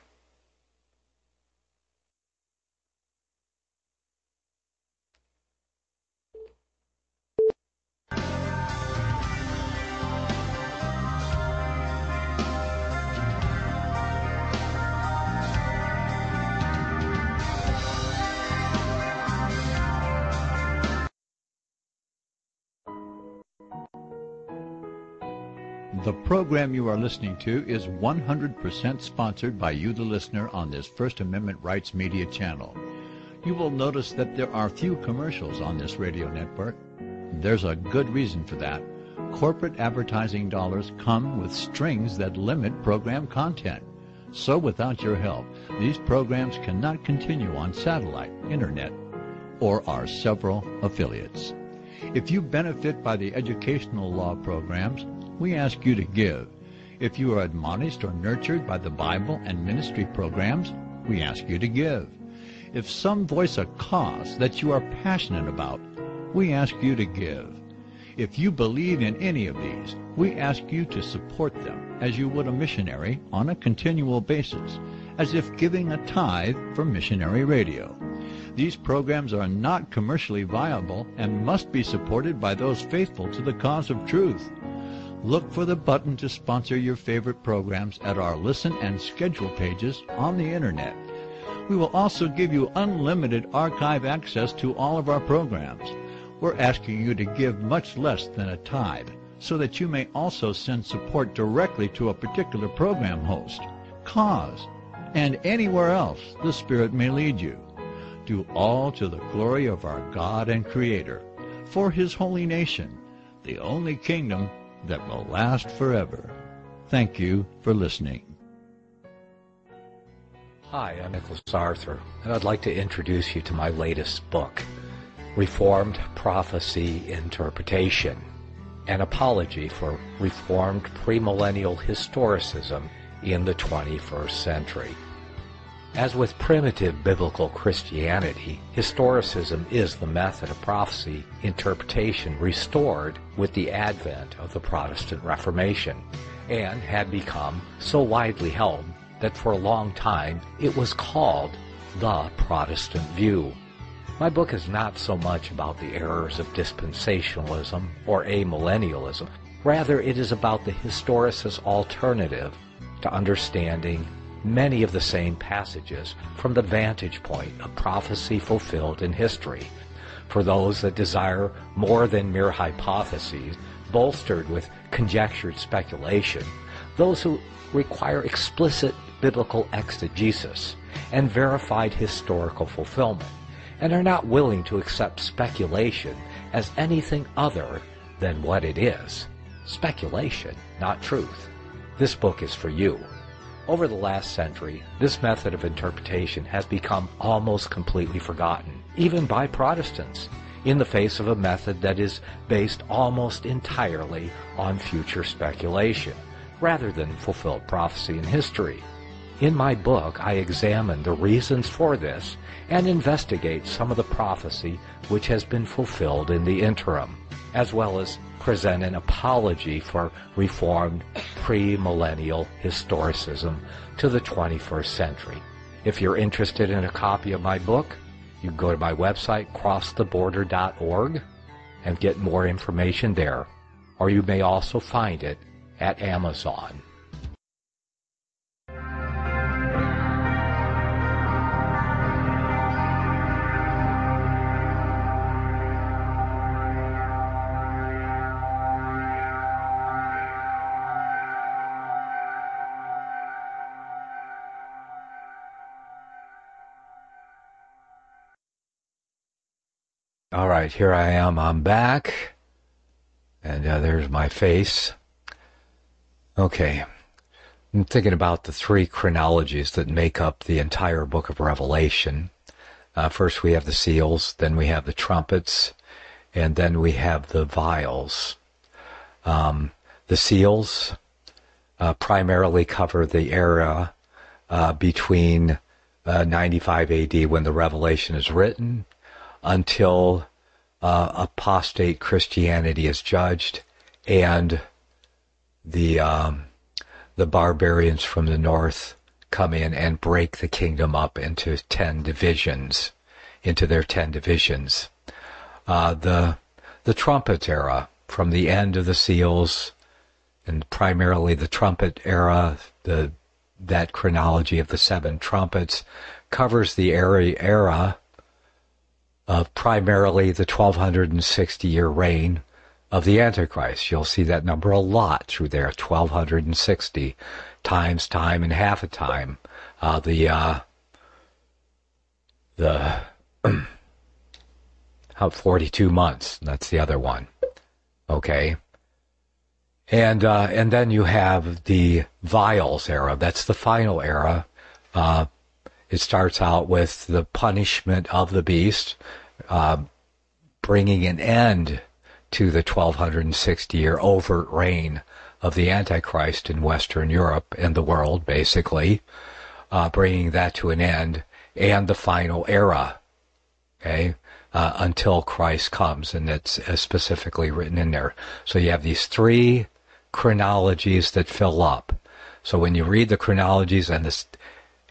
The program you are listening to is one hundred percent sponsored by you, the listener, on this First Amendment Rights Media channel. You will notice that there are few commercials on this radio network. There's a good reason for that. Corporate advertising dollars come with strings that limit program content. So without your help, these programs cannot continue on satellite, internet, or our several affiliates. If you benefit by the educational law programs, we ask you to give. If you are admonished or nurtured by the Bible and ministry programs, we ask you to give. If some voice a cause that you are passionate about, we ask you to give. If you believe in any of these, we ask you to support them as you would a missionary on a continual basis, as if giving a tithe for missionary radio. These programs are not commercially viable and must be supported by those faithful to the cause of truth. Look for the button to sponsor your favorite programs at our listen and schedule pages on the Internet. We will also give you unlimited archive access to all of our programs. We're asking you to give much less than a tithe, so that you may also send support directly to a particular program host, cause, and anywhere else the Spirit may lead you. Do all to the glory of our God and Creator, for His holy nation, the only kingdom that will last forever. Thank you for listening. Hi, I'm Nicholas Arthur, and I'd like to introduce you to my latest book, Reformed Prophecy Interpretation, an apology for Reformed premillennial historicism in the twenty-first century. As with primitive biblical Christianity, historicism is the method of prophecy interpretation restored with the advent of the Protestant Reformation, and had become so widely held that for a long time it was called the Protestant view. My book is not so much about the errors of dispensationalism or amillennialism. Rather, it is about the historicist alternative to understanding many of the same passages from the vantage point of prophecy fulfilled in history. For those that desire more than mere hypotheses, bolstered with conjectured speculation, those who require explicit biblical exegesis and verified historical fulfillment, and are not willing to accept speculation as anything other than what it is. Speculation, not truth. This book is for you. Over the last century, this method of interpretation has become almost completely forgotten, even by Protestants, in the face of a method that is based almost entirely on future speculation, rather than fulfilled prophecy in history. In my book, I examine the reasons for this and investigate some of the prophecy which has been fulfilled in the interim, as well as present an apology for Reformed premillennial historicism to the twenty-first century. If you're interested in a copy of my book, you can go to my website, cross the border dot org, and get more information there. Or you may also find it at Amazon. All right, here I am. I'm back. And uh, there's my face. Okay. I'm thinking about the three chronologies that make up the entire book of Revelation. Uh, first we have the seals, then we have the trumpets, and then we have the vials. Um, the seals uh, primarily cover the era uh, between uh, ninety-five A D when the Revelation is written until uh, apostate Christianity is judged and the um, the barbarians from the north come in and break the kingdom up into ten divisions, into their ten divisions. Uh, the the trumpet era, from the end of the seals, and primarily the trumpet era, the that chronology of the seven trumpets, covers the era, era of primarily the twelve sixty year reign of the Antichrist. You'll see that number a lot through there, twelve sixty, times time and half a time. Uh, the uh, the how forty-two months. That's the other one. Okay. And uh, and then you have the vials era. That's the final era. Uh, it starts out with the punishment of the beast, uh, bringing an end to the twelve sixty year overt reign of the Antichrist in Western Europe and the world, basically, uh, bringing that to an end, and the final era, okay, uh, until Christ comes, and it's uh, specifically written in there. So you have these three chronologies that fill up. So when you read the chronologies and this,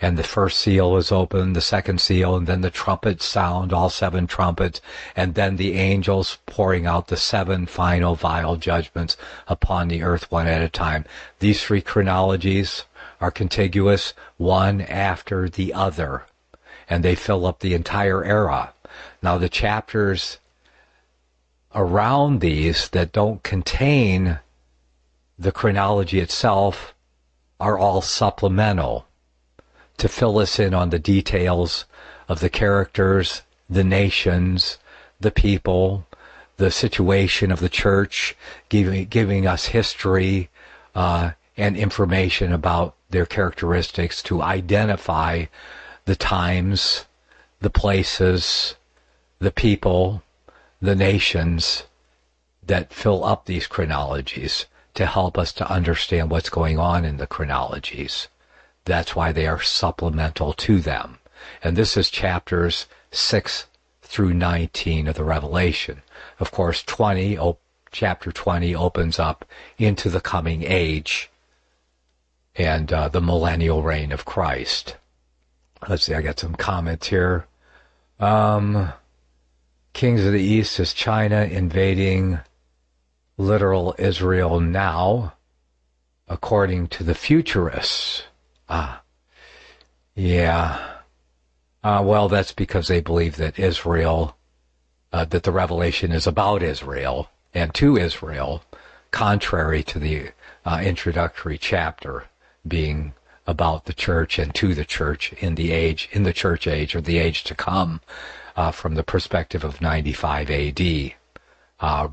and the first seal is opened, the second seal, and then the trumpets sound, all seven trumpets, and then the angels pouring out the seven final vial judgments upon the earth one at a time. These three chronologies are contiguous, one after the other, and they fill up the entire era. Now the chapters around these that don't contain the chronology itself are all supplemental to fill us in on the details of the characters, the nations, the people, the situation of the church, giving, giving us history uh, and information about their characteristics to identify the times, the places, the people, the nations that fill up these chronologies to help us to understand what's going on in the chronologies. That's why they are supplemental to them. And this is chapters six through nineteen of the Revelation. Of course, twenty, op- chapter twenty opens up into the coming age and uh, the millennial reign of Christ. Let's see, I got some comments here. Um, Kings of the East is China invading literal Israel now, according to the futurists. Ah, yeah. Uh, well, that's because they believe that Israel, uh, that the Revelation is about Israel and to Israel, contrary to the uh, introductory chapter being about the church and to the church in the age, in the church age or the age to come, uh, from the perspective of ninety-five A D. Uh,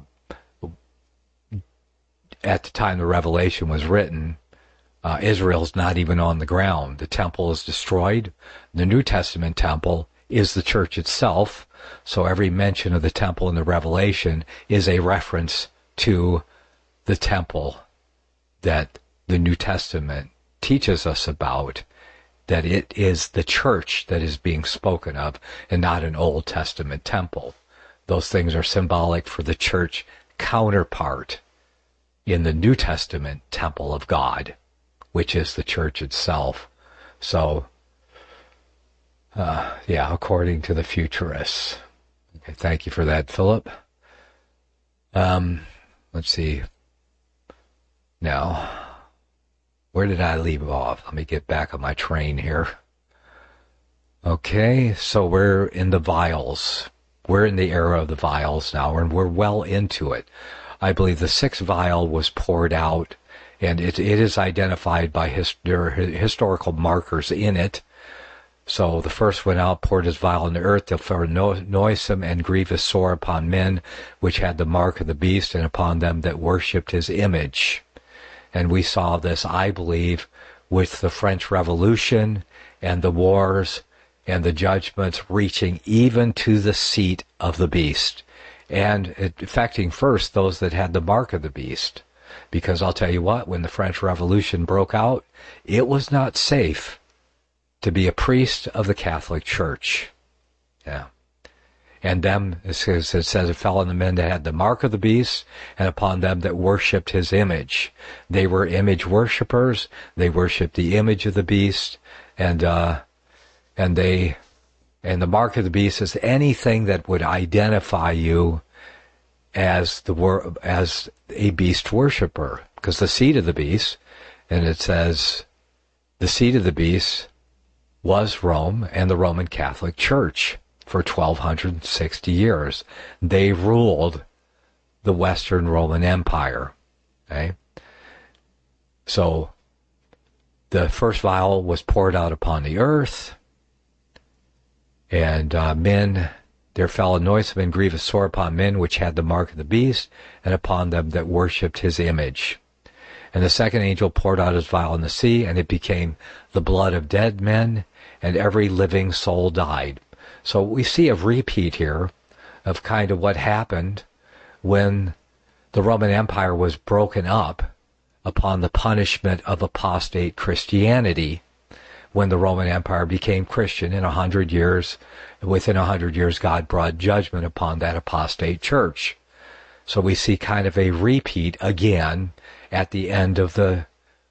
at the time the Revelation was written, Uh, Israel's not even on the ground. The temple is destroyed. The New Testament temple is the church itself. So every mention of the temple in the Revelation is a reference to the temple that the New Testament teaches us about, that it is the church that is being spoken of and not an Old Testament temple. Those things are symbolic for the church counterpart in the New Testament temple of God, which is the church itself. So, uh, yeah, according to the futurists. Okay, thank you for that, Philip. Um, let's see. Now, where did I leave off? Let me get back on my train here. Okay, so we're in the vials. We're in the era of the vials now, and we're well into it. I believe the sixth vial was poured out, and it, it is identified by his, there are historical markers in it. So the first went out, poured his vial on the earth, till fell no, noisome and grievous sore upon men, which had the mark of the beast, and upon them that worshipped his image. And we saw this, I believe, with the French Revolution and the wars and the judgments reaching even to the seat of the beast, and affecting first those that had the mark of the beast. Because I'll tell you what, when the French Revolution broke out, it was not safe to be a priest of the Catholic Church. Yeah. And them, it says, it says, it fell on the men that had the mark of the beast, and upon them that worshipped his image. They were image worshippers. They worshipped the image of the beast, and uh, and they, and the mark of the beast is anything that would identify you as the wor- as a beast worshipper, because the seed of the beast, and it says, the seed of the beast was Rome and the Roman Catholic Church for twelve sixty years. They ruled the Western Roman Empire. Okay, so the first vial was poured out upon the earth, and uh, men. There fell a noisome and grievous sore upon men which had the mark of the beast, and upon them that worshipped his image. And the second angel poured out his vial in the sea, and it became the blood of dead men, and every living soul died. So we see a repeat here of kind of what happened when the Roman Empire was broken up upon the punishment of apostate Christianity. When the Roman Empire became Christian in a hundred years, within a hundred years, God brought judgment upon that apostate church. So we see kind of a repeat again at the end of the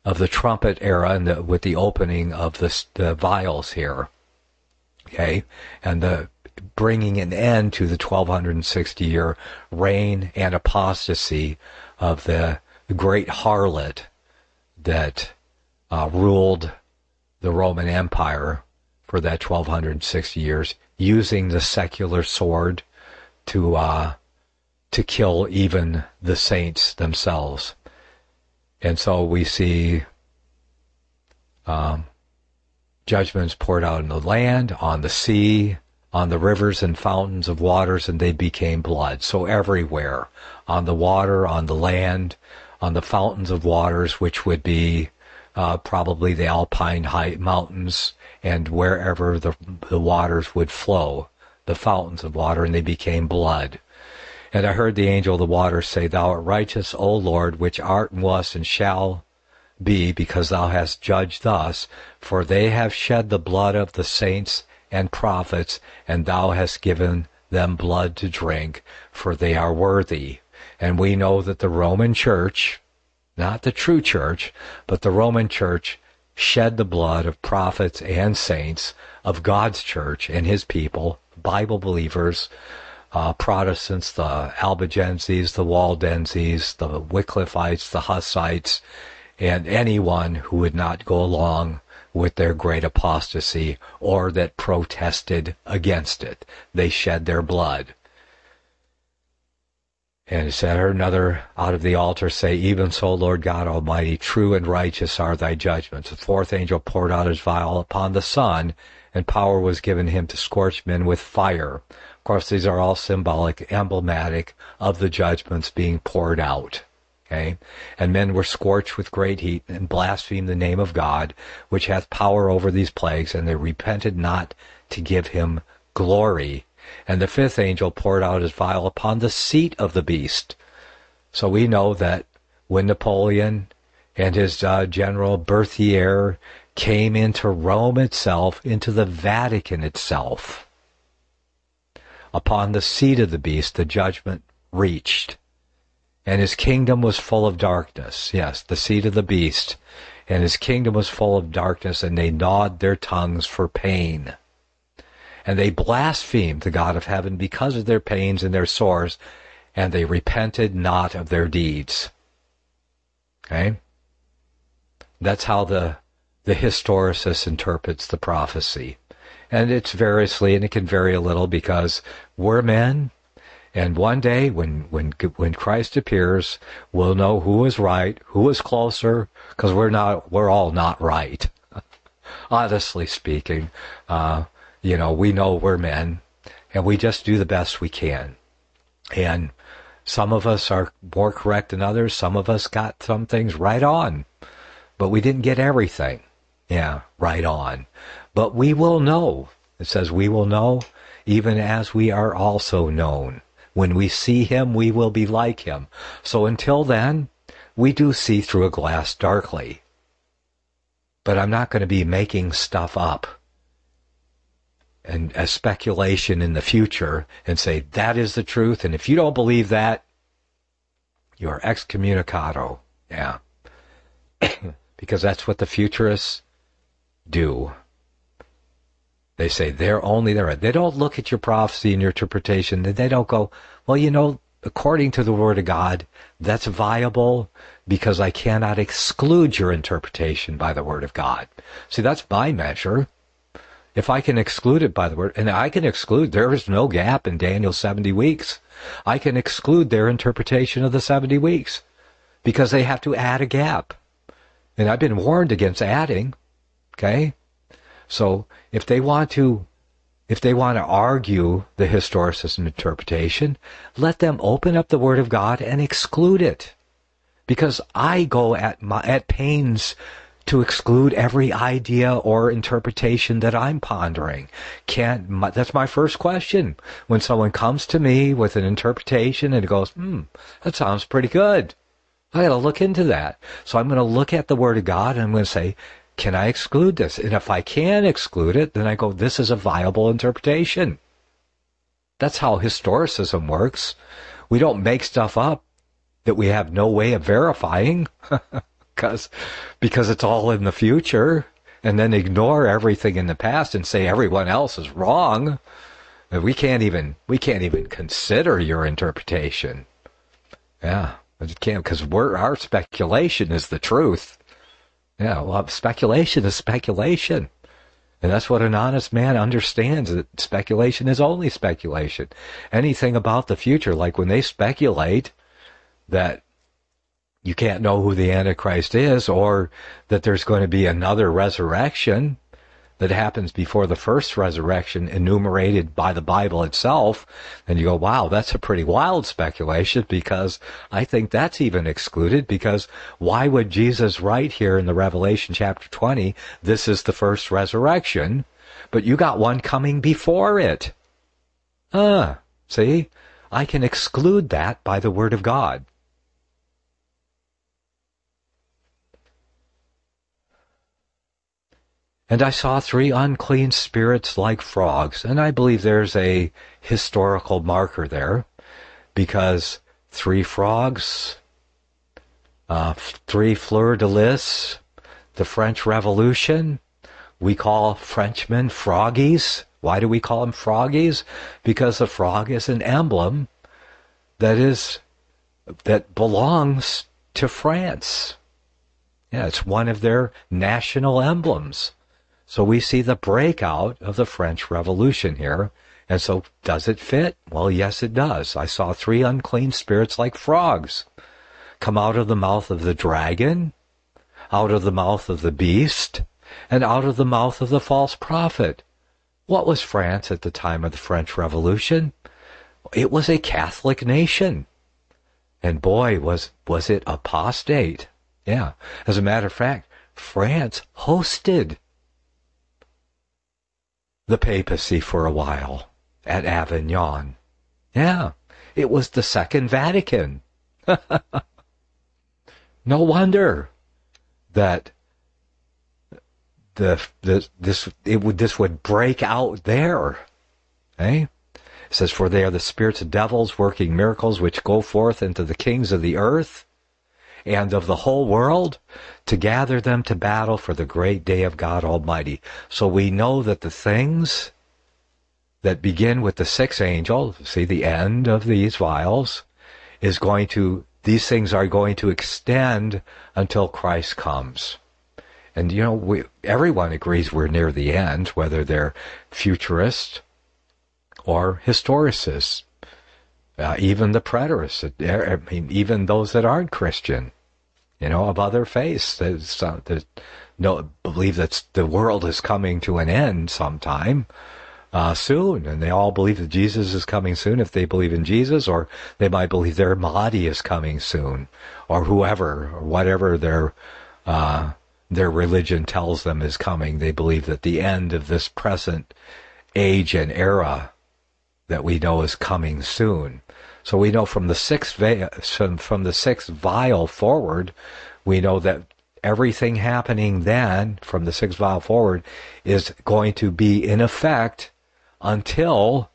of the trumpet era and the, with the opening of the, the vials here. Okay, and the bringing an end to the twelve sixty year reign and apostasy of the great harlot that uh, ruled the Roman Empire for that twelve sixty years, using the secular sword to uh, to kill even the saints themselves. And so we see um, judgments poured out on the land, on the sea, on the rivers and fountains of waters, and they became blood. So everywhere, on the water, on the land, on the fountains of waters, which would be uh, probably the Alpine high mountains, and wherever the, the waters would flow, the fountains of water, and they became blood. And I heard the angel of the waters say, Thou art righteous, O Lord, which art and was and shall be, because thou hast judged thus, for they have shed the blood of the saints and prophets, and thou hast given them blood to drink, for they are worthy. And we know that the Roman Church, not the true church, but the Roman Church, shed the blood of prophets and saints of God's church and his people, Bible believers, uh, Protestants, the Albigenses, the Waldenses, the Wycliffites, the Hussites, and anyone who would not go along with their great apostasy or that protested against it. They shed their blood. And it said, I heard another out of the altar say, Even so, Lord God Almighty, true and righteous are thy judgments. The fourth angel poured out his vial upon the sun, and power was given him to scorch men with fire. Of course, these are all symbolic, emblematic of the judgments being poured out. Okay? And men were scorched with great heat, and blasphemed the name of God, which hath power over these plagues, and they repented not to give him glory. And the fifth angel poured out his vial upon the seat of the beast. So we know that when Napoleon and his uh, general Berthier came into Rome itself, into the Vatican itself, upon the seat of the beast, the judgment reached. And his kingdom was full of darkness. Yes, the seat of the beast. And his kingdom was full of darkness, and they gnawed their tongues for pain. And they blasphemed the God of heaven because of their pains and their sores, and they repented not of their deeds. Okay? That's how the, the historicist interprets the prophecy. And it's variously, and it can vary a little because we're men, and one day when, when, when Christ appears, we'll know who is right, who is closer, because we're not, we're all not right. Honestly speaking, uh, You know, we know we're men, and we just do the best we can. And some of us are more correct than others. Some of us got some things right on, but we didn't get everything. Yeah, right on. But we will know. It says we will know even as we are also known. When we see him, we will be like him. So until then, we do see through a glass darkly. But I'm not going to be making stuff up and a speculation in the future and say that is the truth, and if you don't believe that, you're excommunicado. Yeah. Because that's what the futurists do. They say they're only there. They don't look at your prophecy and your interpretation. They don't go, well, you know, according to the Word of God, that's viable because I cannot exclude your interpretation by the Word of God. See, that's my measure. If I can exclude it by the Word, and I can exclude, there is no gap in Daniel's seventy weeks. I can exclude their interpretation of the seventy weeks because they have to add a gap. And I've been warned against adding, okay? So if they want to, if they want to argue the historicism interpretation, let them open up the Word of God and exclude it. Because I go at my, at pains to exclude every idea or interpretation that I'm pondering. Can't, my, that's my first question. When someone comes to me with an interpretation and it goes, hmm, that sounds pretty good. I got to look into that. So I'm going to look at the Word of God and I'm going to say, can I exclude this? And if I can exclude it, then I go, this is a viable interpretation. That's how historicism works. We don't make stuff up that we have no way of verifying. because because it's all in the future, and then ignore everything in the past and say everyone else is wrong. We can't even we can't even consider your interpretation. Yeah, I just can't, because we're our speculation is the truth. Yeah, well, speculation is speculation. And that's what an honest man understands, that speculation is only speculation. Anything about the future, like when they speculate that you can't know who the Antichrist is, or that there's going to be another resurrection that happens before the first resurrection enumerated by the Bible itself, and you go, wow, that's a pretty wild speculation, because I think that's even excluded, because why would Jesus write here in the Revelation chapter twenty, this is the first resurrection, but you got one coming before it? Ah, see? I can exclude that by the Word of God. And I saw three unclean spirits like frogs. And I believe there's a historical marker there, because three frogs, uh, three fleur-de-lis, the French Revolution, we call Frenchmen froggies. Why do we call them froggies? Because the frog is an emblem that is, that belongs to France. Yeah, it's one of their national emblems. So we see the breakout of the French Revolution here. And so, does it fit? Well, yes, it does. I saw three unclean spirits like frogs come out of the mouth of the dragon, out of the mouth of the beast, and out of the mouth of the false prophet. What was France at the time of the French Revolution? It was a Catholic nation. And boy, was, was it apostate. Yeah. As a matter of fact, France hosted the papacy for a while at Avignon. Yeah, it was the Second Vatican. No wonder that the, the this it would this would break out there. Eh? It says, for they are the spirits of devils working miracles, which go forth into the kings of the earth and of the whole world, to gather them to battle for the great day of God Almighty. So we know that the things that begin with the sixth angel, see the end of these vials, is going to, these things are going to extend until Christ comes. And you know, we, everyone agrees we're near the end, whether they're futurists or historicists. Uh, even the preterists, I mean, even those that aren't Christian, you know, of other faiths, that uh, no, believe that the world is coming to an end sometime uh, soon, and they all believe that Jesus is coming soon if they believe in Jesus, or they might believe their Mahdi is coming soon, or whoever, or whatever their uh, their religion tells them is coming. They believe that the end of this present age and era that we know is coming soon. So we know from the sixth va- from the sixth vial forward, we know that everything happening then from the sixth vial forward is going to be in effect until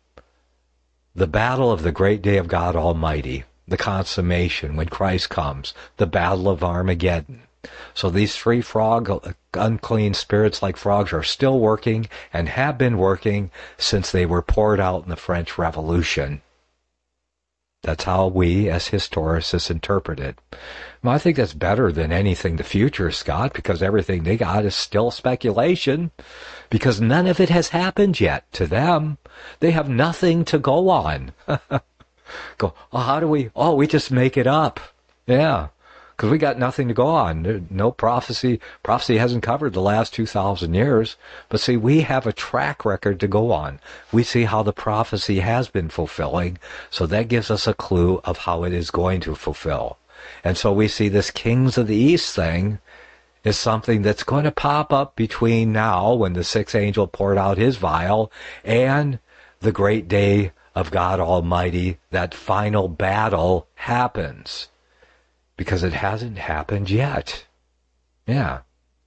the battle of the great day of God Almighty, the consummation when Christ comes, the battle of Armageddon. So these three frog, unclean spirits like frogs are still working and have been working since they were poured out in the French Revolution. That's how we, as historicists, interpret it. Well, I think that's better than anything the futurists got, because everything they got is still speculation, because none of it has happened yet to them. They have nothing to go on. Go, oh, how do we, oh, we just make it up. Yeah, because we got nothing to go on. No prophecy. Prophecy hasn't covered the last two thousand years. But see, we have a track record to go on. We see how the prophecy has been fulfilling. So that gives us a clue of how it is going to fulfill. And so we see this Kings of the East thing is something that's going to pop up between now, when the sixth angel poured out his vial, and the great day of God Almighty. That final battle happens. Because it hasn't happened yet. Yeah.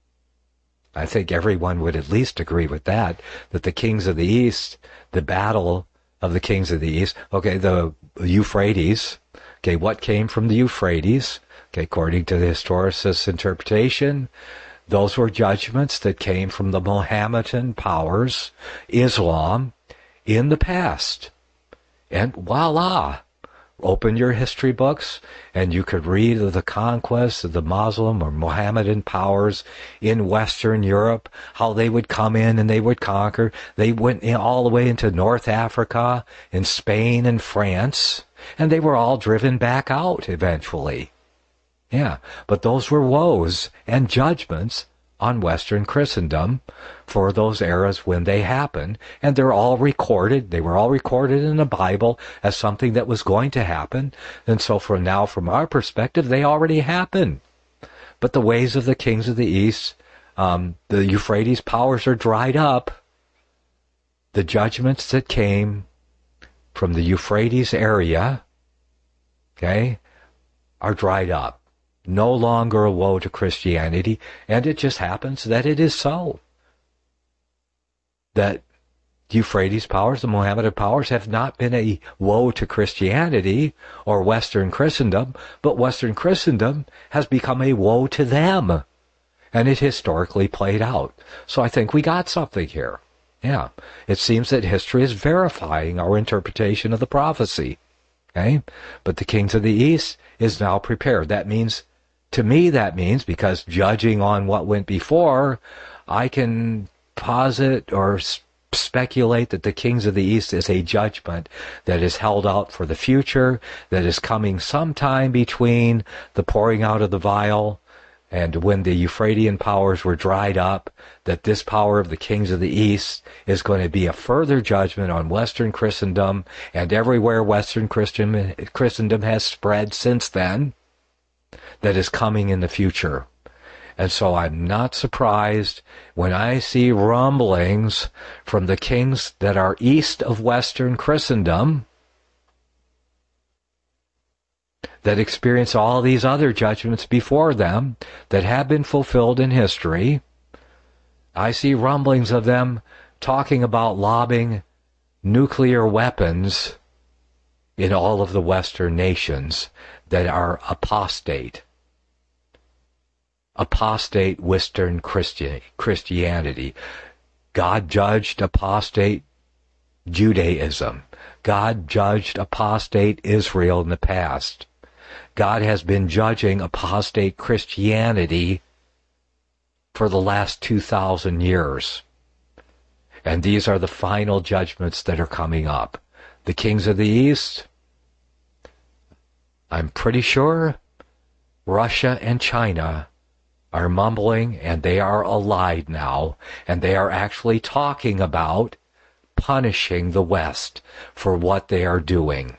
I think everyone would at least agree with that, that the Kings of the East, the battle of the Kings of the East, okay, the Euphrates, okay, what came from the Euphrates? Okay, according to the historicist interpretation, those were judgments that came from the Mohammedan powers, Islam, in the past. And voila! Open your history books, and you could read of the conquest of the Muslim or Mohammedan powers in Western Europe, how they would come in and they would conquer. They went in all the way into North Africa, in Spain and France, and they were all driven back out eventually. Yeah, but those were woes and judgments on Western Christendom for those eras when they happened, and they're all recorded. They were all recorded in the Bible as something that was going to happen, and so from now, from our perspective, they already happened. But the ways of the kings of the East, um, the Euphrates powers are dried up. The judgments that came from the Euphrates area, okay, are dried up. No longer a woe to Christianity, and it just happens that it is so. That Euphrates powers, the Mohammedan powers, have not been a woe to Christianity or Western Christendom, but Western Christendom has become a woe to them. And it historically played out. So I think we got something here. Yeah. It seems that history is verifying our interpretation of the prophecy. Okay? But the kings of the East is now prepared. That means, to me, that means, because judging on what went before, I can posit or speculate that the kings of the East is a judgment that is held out for the future, that is coming sometime between the pouring out of the vial and when the Euphratian powers were dried up, that this power of the kings of the East is going to be a further judgment on Western Christendom and everywhere Western Christian, Christendom has spread since then, that is coming in the future. And so I'm not surprised when I see rumblings from the kings that are east of Western Christendom that experience all these other judgments before them that have been fulfilled in history. I see rumblings of them talking about lobbing nuclear weapons in all of the Western nations that are apostate. Apostate Western Christi- Christianity. God judged apostate Judaism. God judged apostate Israel in the past. God has been judging apostate Christianity for the last two thousand years. And these are the final judgments that are coming up. The kings of the East, I'm pretty sure Russia and China are mumbling, and they are allied now, and they are actually talking about punishing the West for what they are doing.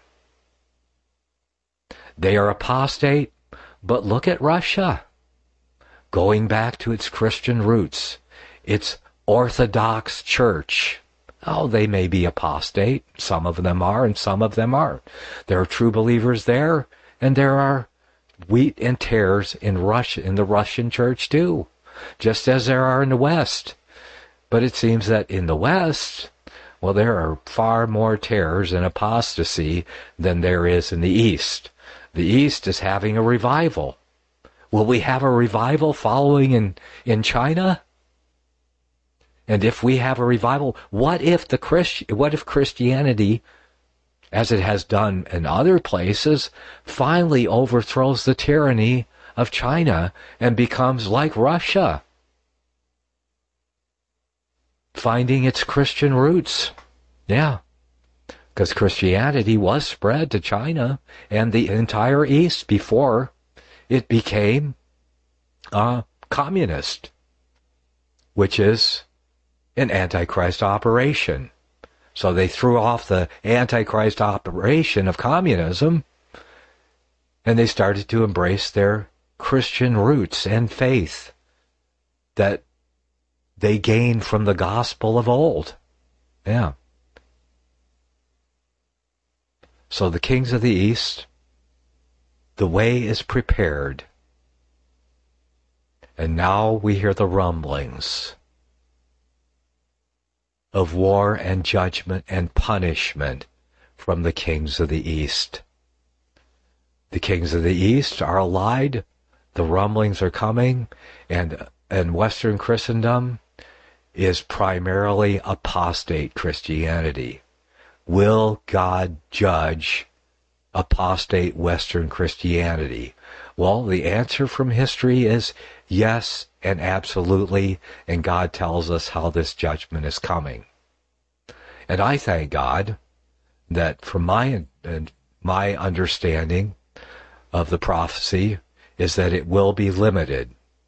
They are apostate, but look at Russia, going back to its Christian roots, its Orthodox Church. Oh, they may be apostate. Some of them are, and some of them aren't. There are true believers there, and there are wheat and tares in Russia, in the Russian church too, just as there are in the West. But it seems that in the West, well, there are far more tares and apostasy than there is in the East. The East is having a revival. Will we have a revival following in, in China? And if we have a revival, what if the Christ, what if Christianity, as it has done in other places, finally overthrows the tyranny of China and becomes like Russia, finding its Christian roots? Yeah, because Christianity was spread to China and the entire East before it became uh, communist, which is an Antichrist operation. So they threw off the Antichrist operation of communism, and they started to embrace their Christian roots and faith that they gained from the gospel of old. Yeah. So the kings of the East, the way is prepared. And now we hear the rumblings of war and judgment and punishment from the kings of the East. The kings of the East are allied. The rumblings are coming, and and Western Christendom is primarily apostate Christianity. Will God judge apostate Western Christianity? Well, the answer from history is yes and absolutely, and God tells us how this judgment is coming. And I thank God that from my my understanding of the prophecy is that it will be limited,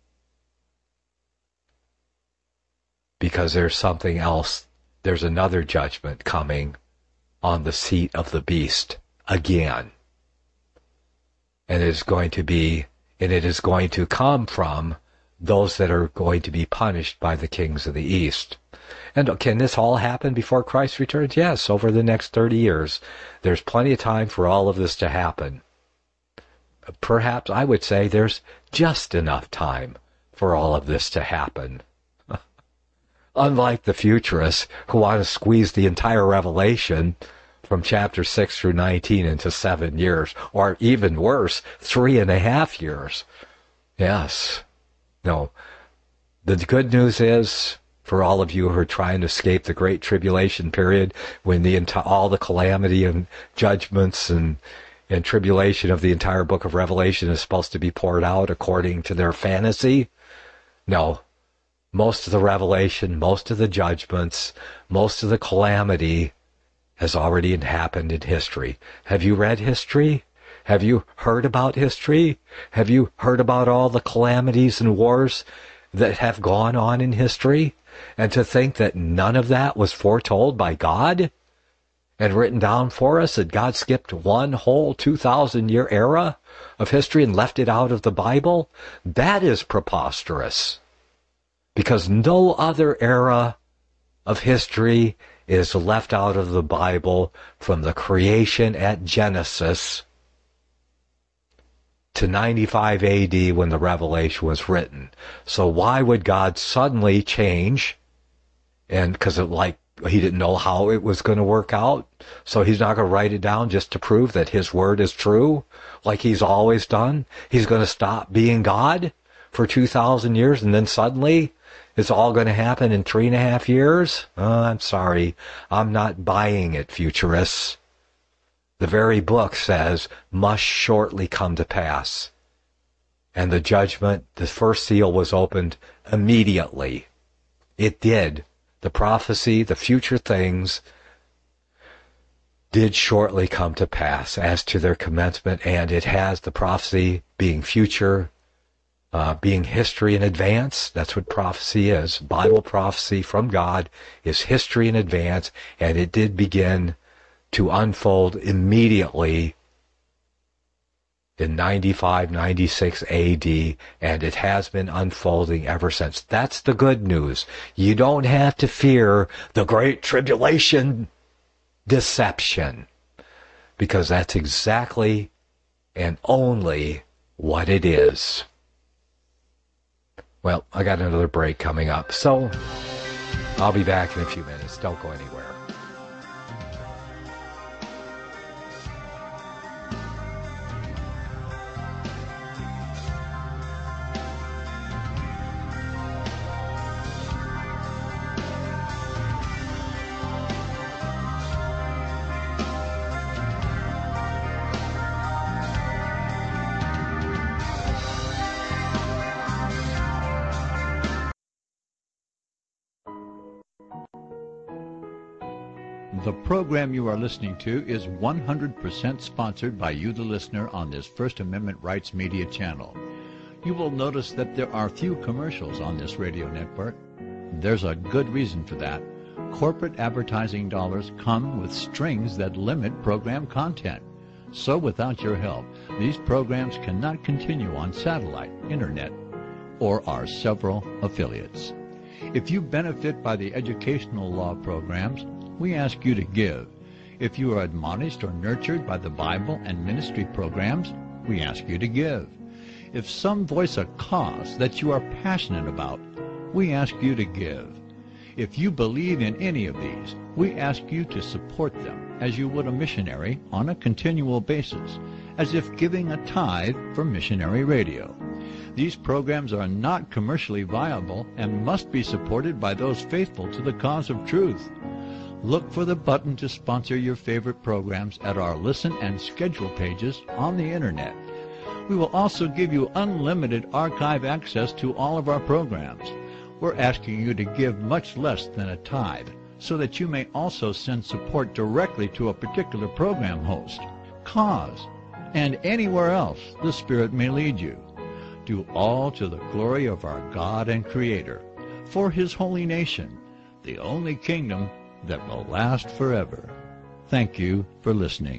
because there's something else. There's another judgment coming on the seat of the beast again. And it is going to be, and it is going to come from those that are going to be punished by the kings of the East. And can this all happen before Christ returns? Yes, over the next thirty years. There's plenty of time for all of this to happen. Perhaps I would say there's just enough time for all of this to happen. Unlike the futurists who want to squeeze the entire Revelation from chapter six through nineteen into seven years, or even worse, three and a half years. Yes. No. The good news is, for all of you who are trying to escape the Great Tribulation period, when the all the calamity and judgments and and tribulation of the entire book of Revelation is supposed to be poured out according to their fantasy. No. Most of the revelation, most of the judgments, most of the calamity has already happened in history. Have you read history? Have you heard about history? Have you heard about all the calamities and wars that have gone on in history? And to think that none of that was foretold by God and written down for us, that God skipped one whole two thousand year era of history and left it out of the Bible, that is preposterous. Because no other era of history is left out of the Bible, from the creation at Genesis to ninety-five A D when the Revelation was written. So why would God suddenly change? And because it like he didn't know how it was going to work out, so he's not going to write it down just to prove that his word is true, like he's always done. He's going to stop being God for two thousand years, and then suddenly it's all going to happen in three and a half years? Oh, I'm sorry. I'm not buying it, futurists. The very book says, must shortly come to pass. And the judgment, the first seal was opened immediately. It did. The prophecy, the future things, did shortly come to pass as to their commencement, and it has the prophecy being future, Uh, being history in advance. That's what prophecy is. Bible prophecy from God is history in advance, and it did begin to unfold immediately in ninety-five, ninety-six A D, and it has been unfolding ever since. That's the good news. You don't have to fear the Great Tribulation deception, because that's exactly and only what it is. Well, I got another break coming up, so I'll be back in a few minutes. Don't go anywhere. The program you are listening to is one hundred percent sponsored by you, the listener, on this First Amendment Rights Media channel. You will notice that there are few commercials on this radio network. There's a good reason for that. Corporate advertising dollars come with strings that limit program content. So without your help, these programs cannot continue on satellite, internet, or our several affiliates. If you benefit by the educational law programs, we ask you to give. If you are admonished or nurtured by the Bible and ministry programs, we ask you to give. If some voice a cause that you are passionate about, we ask you to give. If you believe in any of these, we ask you to support them as you would a missionary on a continual basis, as if giving a tithe for missionary radio. These programs are not commercially viable and must be supported by those faithful to the cause of truth. Look for the button to sponsor your favorite programs at our listen and schedule pages on the Internet. We will also give you unlimited archive access to all of our programs. We're asking you to give much less than a tithe, so that you may also send support directly to a particular program host, cause, and anywhere else the Spirit may lead you. Do all to the glory of our God and Creator, for His holy nation, the only kingdom that will last forever. Thank you for listening.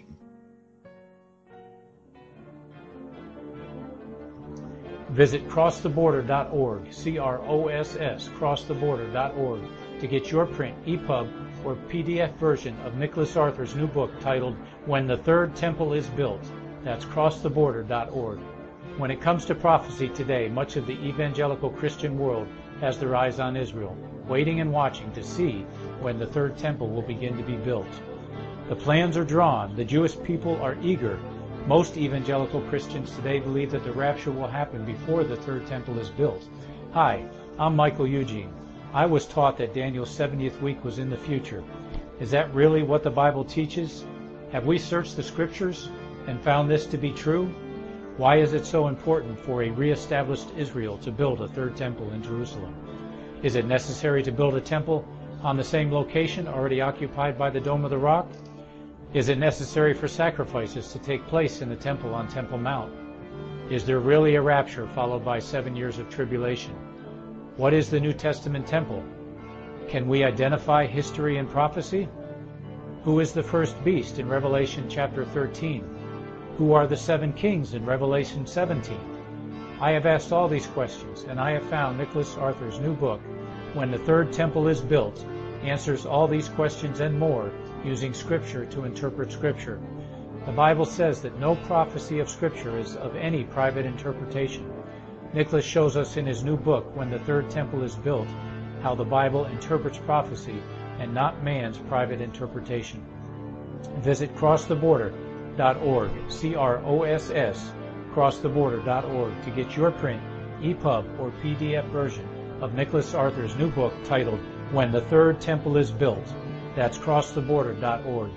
Visit cross the border dot org, C R O S S, cross the border dot org, to get your print, E P U B, or P D F version of Nicholas Arthur's new book titled When the Third Temple is Built. That's cross the border dot org. When it comes to prophecy today, much of the evangelical Christian world has their eyes on Israel, waiting and watching to see when the third temple will begin to be built. The plans are drawn. The Jewish people are eager. Most evangelical Christians today believe that the rapture will happen before the third temple is built. Hi, I'm Michael Eugene. I was taught that Daniel's seventieth week was in the future. Is that really what the Bible teaches? Have we searched the Scriptures and found this to be true? Why is it so important for a reestablished Israel to build a third temple in Jerusalem? Is it necessary to build a temple on the same location already occupied by the Dome of the Rock? Is it necessary for sacrifices to take place in the temple on Temple Mount? Is there really a rapture followed by seven years of tribulation? What is the New Testament temple? Can we identify history and prophecy? Who is the first beast in Revelation chapter thirteen? Who are the seven kings in Revelation seventeen? I have asked all these questions, and I have found Nicholas Arthur's new book, When the Third Temple is Built, answers all these questions and more using Scripture to interpret Scripture. The Bible says that no prophecy of Scripture is of any private interpretation. Nicholas shows us in his new book, When the Third Temple is Built, how the Bible interprets prophecy and not man's private interpretation. Visit cross the border dot org, C R O S S, cross the border dot org, to get your print, E P U B, or P D F version of Nicholas Arthur's new book titled When the Third Temple is Built. That's cross the border dot org.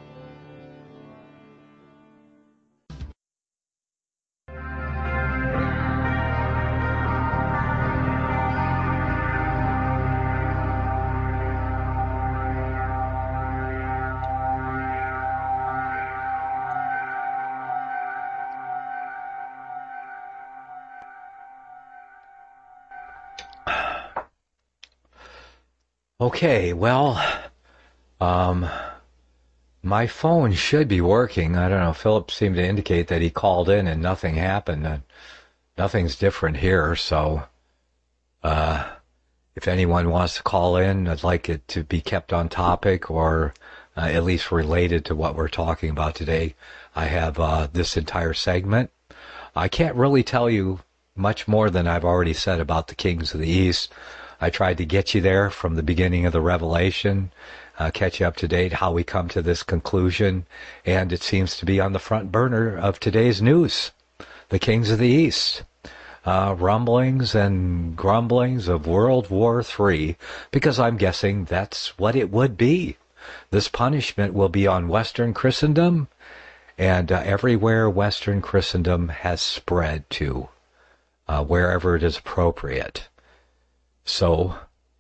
Okay, well, um, my phone should be working. I don't know, Philip seemed to indicate that he called in and nothing happened. And nothing's different here, so uh, if anyone wants to call in, I'd like it to be kept on topic or uh, at least related to what we're talking about today. I have uh, this entire segment. I can't really tell you much more than I've already said about the Kings of the East. I tried to get you there from the beginning of the Revelation, uh, catch you up to date, how we come to this conclusion, and it seems to be on the front burner of today's news, the Kings of the East. Uh, rumblings and grumblings of World War Three, because I'm guessing that's what it would be. This punishment will be on Western Christendom, and uh, everywhere Western Christendom has spread to, uh, wherever it is appropriate. So,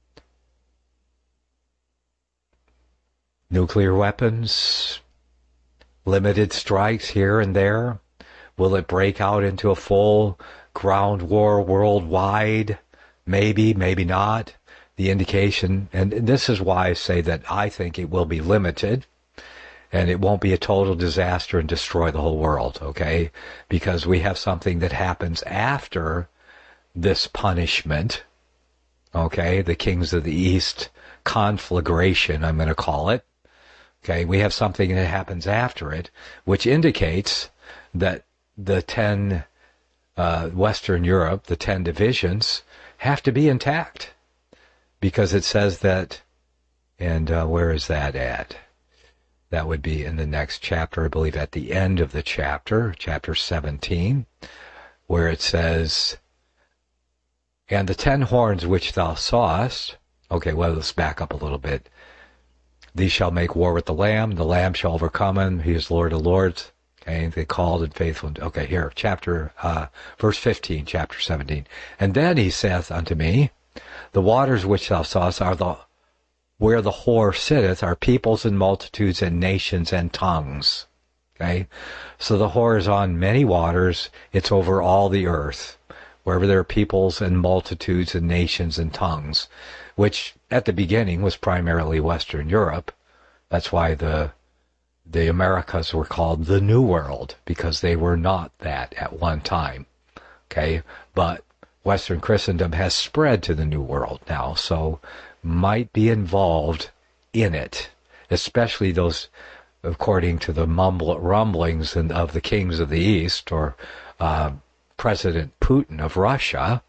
nuclear weapons, limited strikes here and there. Will it break out into a full ground war worldwide? Maybe, maybe not. The indication, and this is why I say that I think it will be limited, and it won't be a total disaster and destroy the whole world, okay? Because we have something that happens after this punishment. Okay, the Kings of the East conflagration, I'm going to call it. Okay, we have something that happens after it, which indicates that the ten, uh, Western Europe, the ten divisions, have to be intact. Because it says that, and uh, where is that at? That would be in the next chapter, I believe at the end of the chapter, chapter seventeen, where it says, and the ten horns which thou sawest, okay, well, let's back up a little bit. These shall make war with the Lamb, the Lamb shall overcome him, he is Lord of lords. Okay, they called and faithful. Okay, here, chapter, uh, verse fifteen, chapter seventeen. And then he saith unto me, the waters which thou sawest are the, where the whore sitteth, are peoples and multitudes and nations and tongues. Okay, so the whore is on many waters, it's over all the earth, wherever there are peoples and multitudes and nations and tongues, which at the beginning was primarily Western Europe. That's why the the Americas were called the New World, because they were not that at one time. Okay, but Western Christendom has spread to the New World now, so might be involved in it, especially those, according to the mumble, rumblings and of the kings of the East, or uh, President Putin of Russia,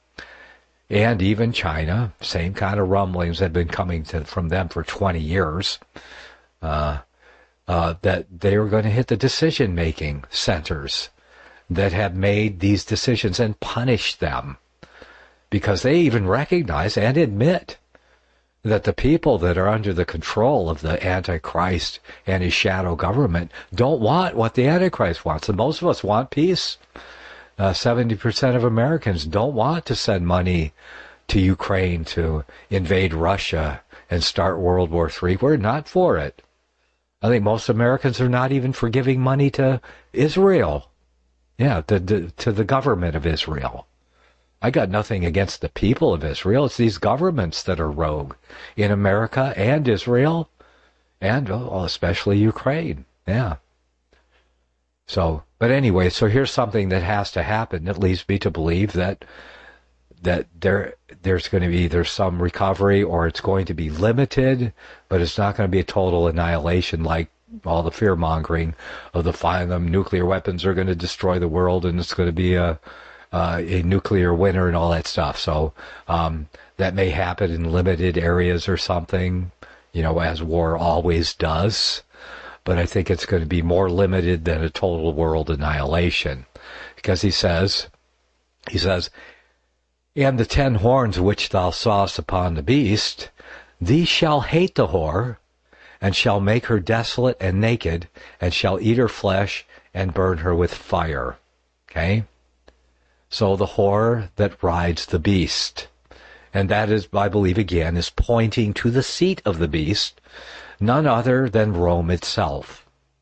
and even China. Same kind of rumblings have been coming to, from them for twenty years, uh, uh, that they were going to hit the decision-making centers that have made these decisions and punish them, because they even recognize and admit that the people that are under the control of the Antichrist and his shadow government don't want what the Antichrist wants. And most of us want peace. Uh, seventy percent of Americans don't want to send money to Ukraine to invade Russia and start World War Three. We're not for it. I think most Americans are not even for giving money to Israel. Yeah, to, to, to the government of Israel. I got nothing against the people of Israel. It's these governments that are rogue in America and Israel, and oh, especially Ukraine. Yeah. So, but anyway, so here's something that has to happen that leads me to believe that that there there's going to be either some recovery or it's going to be limited, but it's not going to be a total annihilation like all the fear-mongering of the five them nuclear weapons are going to destroy the world and it's going to be a uh, a nuclear winter and all that stuff. So um, that may happen in limited areas or something, you know, as war always does. But I think it's going to be more limited than a total world annihilation. Because he says, he says, and the ten horns which thou sawest upon the beast, these shall hate the whore, and shall make her desolate and naked, and shall eat her flesh, and burn her with fire. Okay? So the whore that rides the beast. And that is, I believe, again, is pointing to the seat of the beast, none other than Rome itself.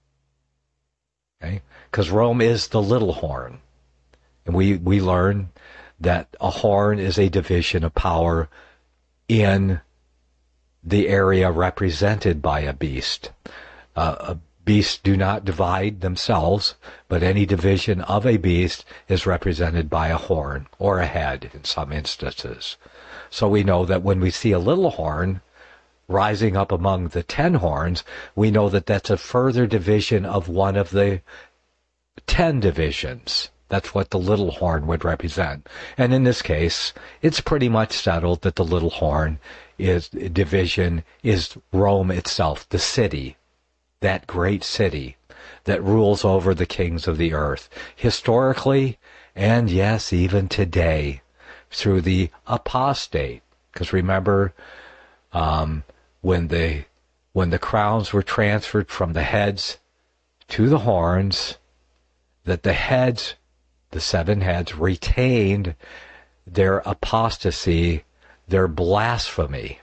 Okay? Because Rome is the little horn. And we, we learn that a horn is a division of power in the area represented by a beast. Uh, a beasts do not divide themselves, but any division of a beast is represented by a horn or a head in some instances. So we know that when we see a little horn rising up among the ten horns, we know that that's a further division of one of the ten divisions. That's what the little horn would represent. And in this case, it's pretty much settled that the little horn is division is Rome itself, the city, that great city that rules over the kings of the earth, historically, and yes, even today, through the apostate. Because remember, um, when the when the crowns were transferred from the heads to the horns, that the heads, the seven heads, retained their apostasy, their blasphemy,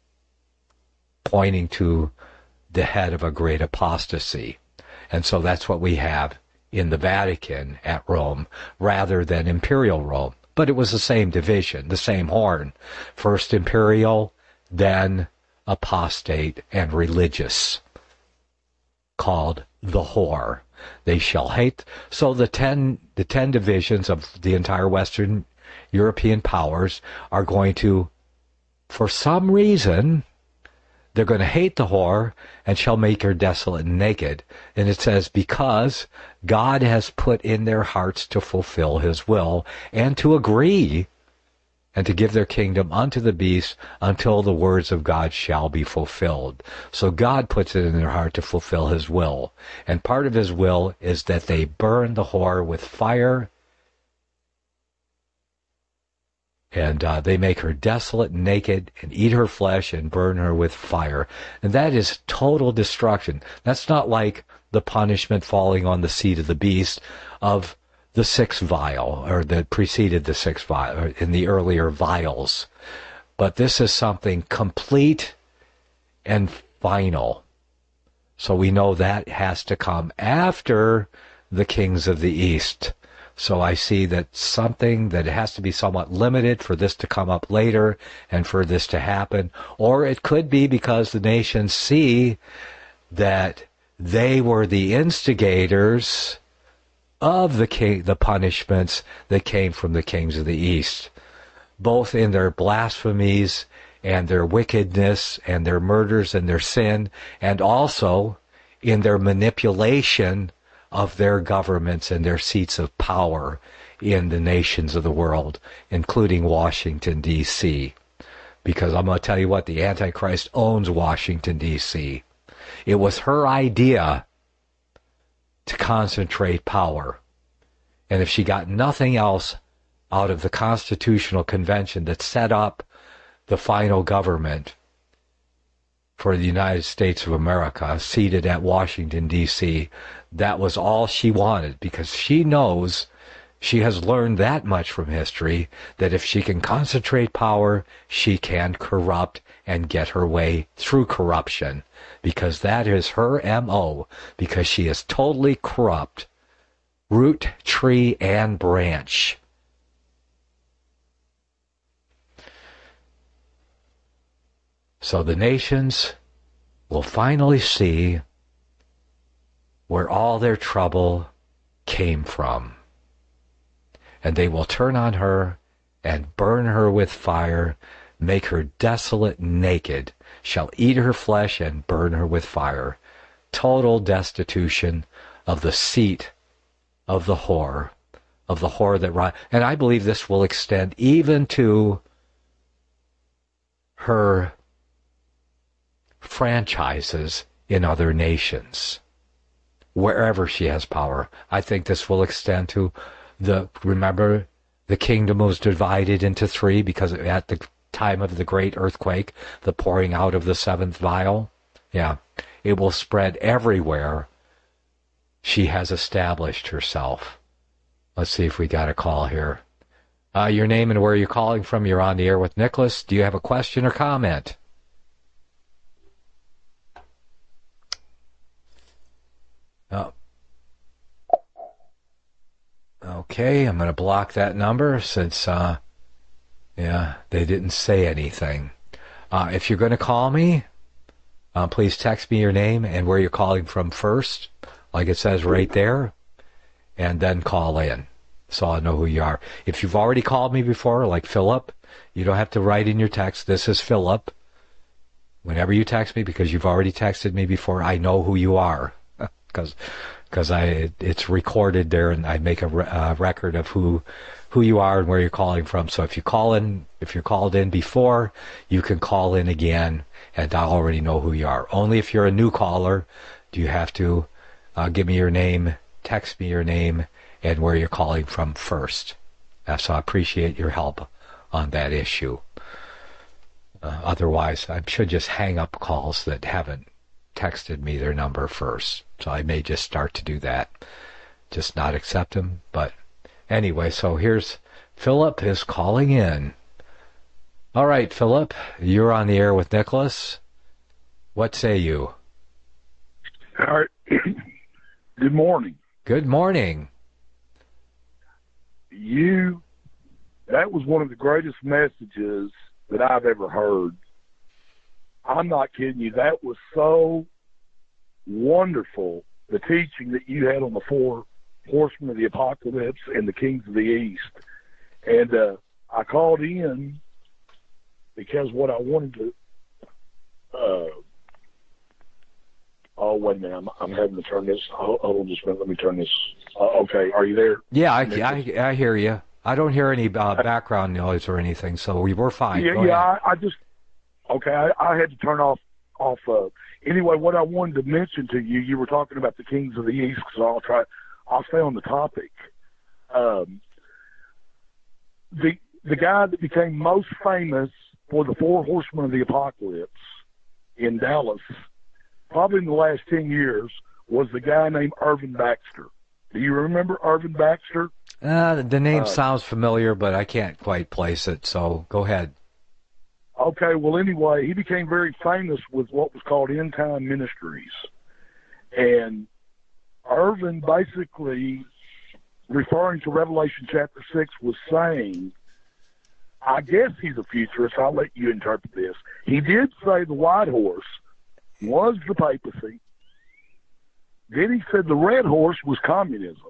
pointing to the head of a great apostasy. And so that's what we have in the Vatican at Rome, rather than imperial Rome. But it was the same division, the same horn. First imperial, then apostate and religious, called the whore. They shall hate. So the ten, the ten divisions of the entire Western European powers are going to, for some reason, they're going to hate the whore and shall make her desolate and naked. And it says, because God has put in their hearts to fulfill his will and to agree and to give their kingdom unto the beast until the words of God shall be fulfilled. So God puts it in their heart to fulfill his will. And part of his will is that they burn the whore with fire, and uh, they make her desolate and naked, and eat her flesh, and burn her with fire. And that is total destruction. That's not like the punishment falling on the seed of the beast of the sixth vial, or that preceded the sixth vial, or in the earlier vials. But this is something complete and final. So we know that has to come after the kings of the east. So I see that something that has to be somewhat limited for this to come up later and for this to happen. Or it could be because the nations see that they were the instigators of the king, the punishments that came from the kings of the east, both in their blasphemies and their wickedness and their murders and their sin, and also in their manipulation of their governments and their seats of power in the nations of the world, including Washington, D C Because I'm going to tell you what, the Antichrist owns Washington, D C It was her idea to concentrate power. And if she got nothing else out of the Constitutional Convention that set up the final government for the United States of America, seated at Washington, D C, that was all she wanted, because she knows, she has learned that much from history, that if she can concentrate power, she can corrupt and get her way through corruption, because that is her M O, because she is totally corrupt, root, tree, and branch. So the nations will finally see where all their trouble came from. And they will turn on her and burn her with fire, make her desolate and naked, shall eat her flesh and burn her with fire. Total destitution of the seat of the whore, of the whore that ri- and I believe this will extend even to her franchises in other nations, wherever she has power. I think this will extend to the, remember, the kingdom was divided into three because at the time of the great earthquake, the pouring out of the seventh vial, yeah, it will spread everywhere she has established herself. Let's see if we got a call here. Uh, your name and where you're calling from. You're on the air with Nicholas. Do you have a question or comment? Oh. Okay, I'm going to block that number since, uh, yeah, they didn't say anything. Uh, if you're going to call me, uh, please text me your name and where you're calling from first, like it says right there, and then call in so I'll know who you are. If you've already called me before, like Philip, you don't have to write in your text, this is Philip. Whenever you text me, because you've already texted me before, I know who you are. Because because I it's recorded there, and I make a re- uh, record of who who you are and where you're calling from. So if you call in, if you're called in before, you can call in again, and I already know who you are. Only if you're a new caller do you have to uh, give me your name, text me your name, and where you're calling from first. Uh, so I appreciate your help on that issue. Uh, otherwise, I should just hang up calls that haven't texted me their number first. So I may just start to do that. Just not accept them. But anyway, so here's Philip is calling in. All right, Philip, you're on the air with Nicholas. What say you? All right. Good morning. Good morning. You, that was one of the greatest messages that I've ever heard. I'm not kidding you. That was so wonderful, the teaching that you had on the four horsemen of the apocalypse and the kings of the east. And uh, I called in because what I wanted to, uh, oh, wait a minute, I'm, I'm having to turn this, hold, hold on just a minute, let me turn this, uh, okay, are you there? Yeah, I, I, I hear you. I don't hear any uh, background noise or anything, so we were fine. Yeah, Go yeah. ahead. I, I just okay. I, I had to turn off off. Uh, anyway, what I wanted to mention to you, you were talking about the Kings of the East, so I'll try. I'll stay on the topic. Um, the the guy that became most famous for the Four Horsemen of the Apocalypse in Dallas, probably in the last ten years, was the guy named Irvin Baxter. Do you remember Irvin Baxter? Uh, the name Uh, sounds familiar, but I can't quite place it, so go ahead. Okay, well, anyway, he became very famous with what was called End Time Ministries. And Irvin basically, referring to Revelation chapter six, was saying, I guess he's a futurist, I'll let you interpret this. He did say the white horse was the papacy. Then he said the red horse was communism,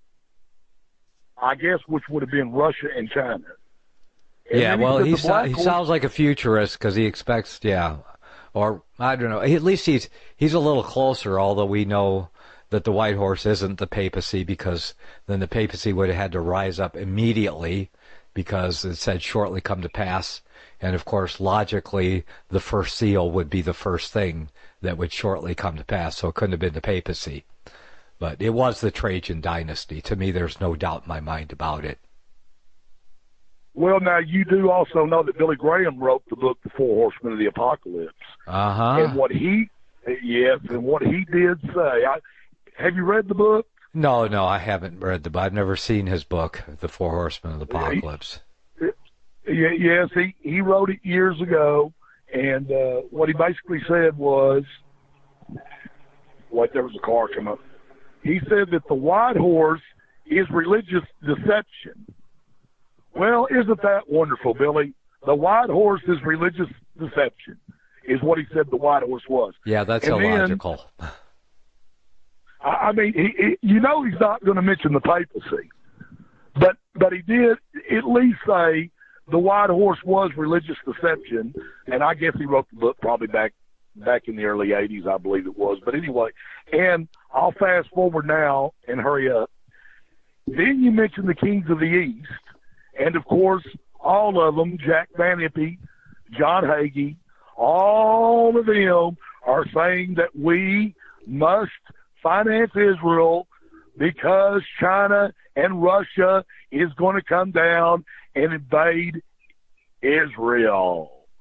I guess, which would have been Russia and China. And Yeah, then he well, said he, the so, black he horse- sounds like a futurist because he expects, yeah, or I don't know. At least he's he's a little closer, although we know that the white horse isn't the papacy, because then the papacy would have had to rise up immediately, because it said shortly come to pass. And of course, logically, the first seal would be the first thing that would shortly come to pass, so it couldn't have been the papacy. But it was the Trajan dynasty. To me, there's no doubt in my mind about it. Well, now, you do also know that Billy Graham wrote the book, The Four Horsemen of the Apocalypse. Uh-huh. And what he, yes, and what he did say, I, have you read the book? No, no, I haven't read the book. I've never seen his book, The Four Horsemen of the Apocalypse. Yeah, yes, he, he wrote it years ago, and uh, what he basically said was, wait, there was a car come up. He said that the white horse is religious deception. Well, isn't that wonderful, Billy? The white horse is religious deception, is what he said the white horse was. Yeah, that's And then- illogical. I I mean, he, he, you know he's not going to mention the papacy, but but he did at least say the white horse was religious deception, and I guess he wrote the book probably back back in the early eighties, I believe it was. But anyway, and I'll fast forward now and hurry up. Then you mentioned the Kings of the East, and of course, all of them, Jack Van Impe, John Hagee, all of them are saying that we must finance Israel because China and Russia is going to come down and invade Israel.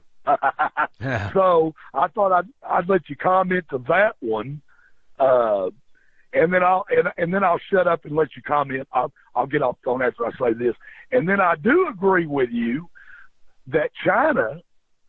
So I thought I'd, I'd let you comment to that one, uh, and then I'll and, and then I'll shut up and let you comment. I'll, I'll get off the phone after I say this, and then I do agree with you that China,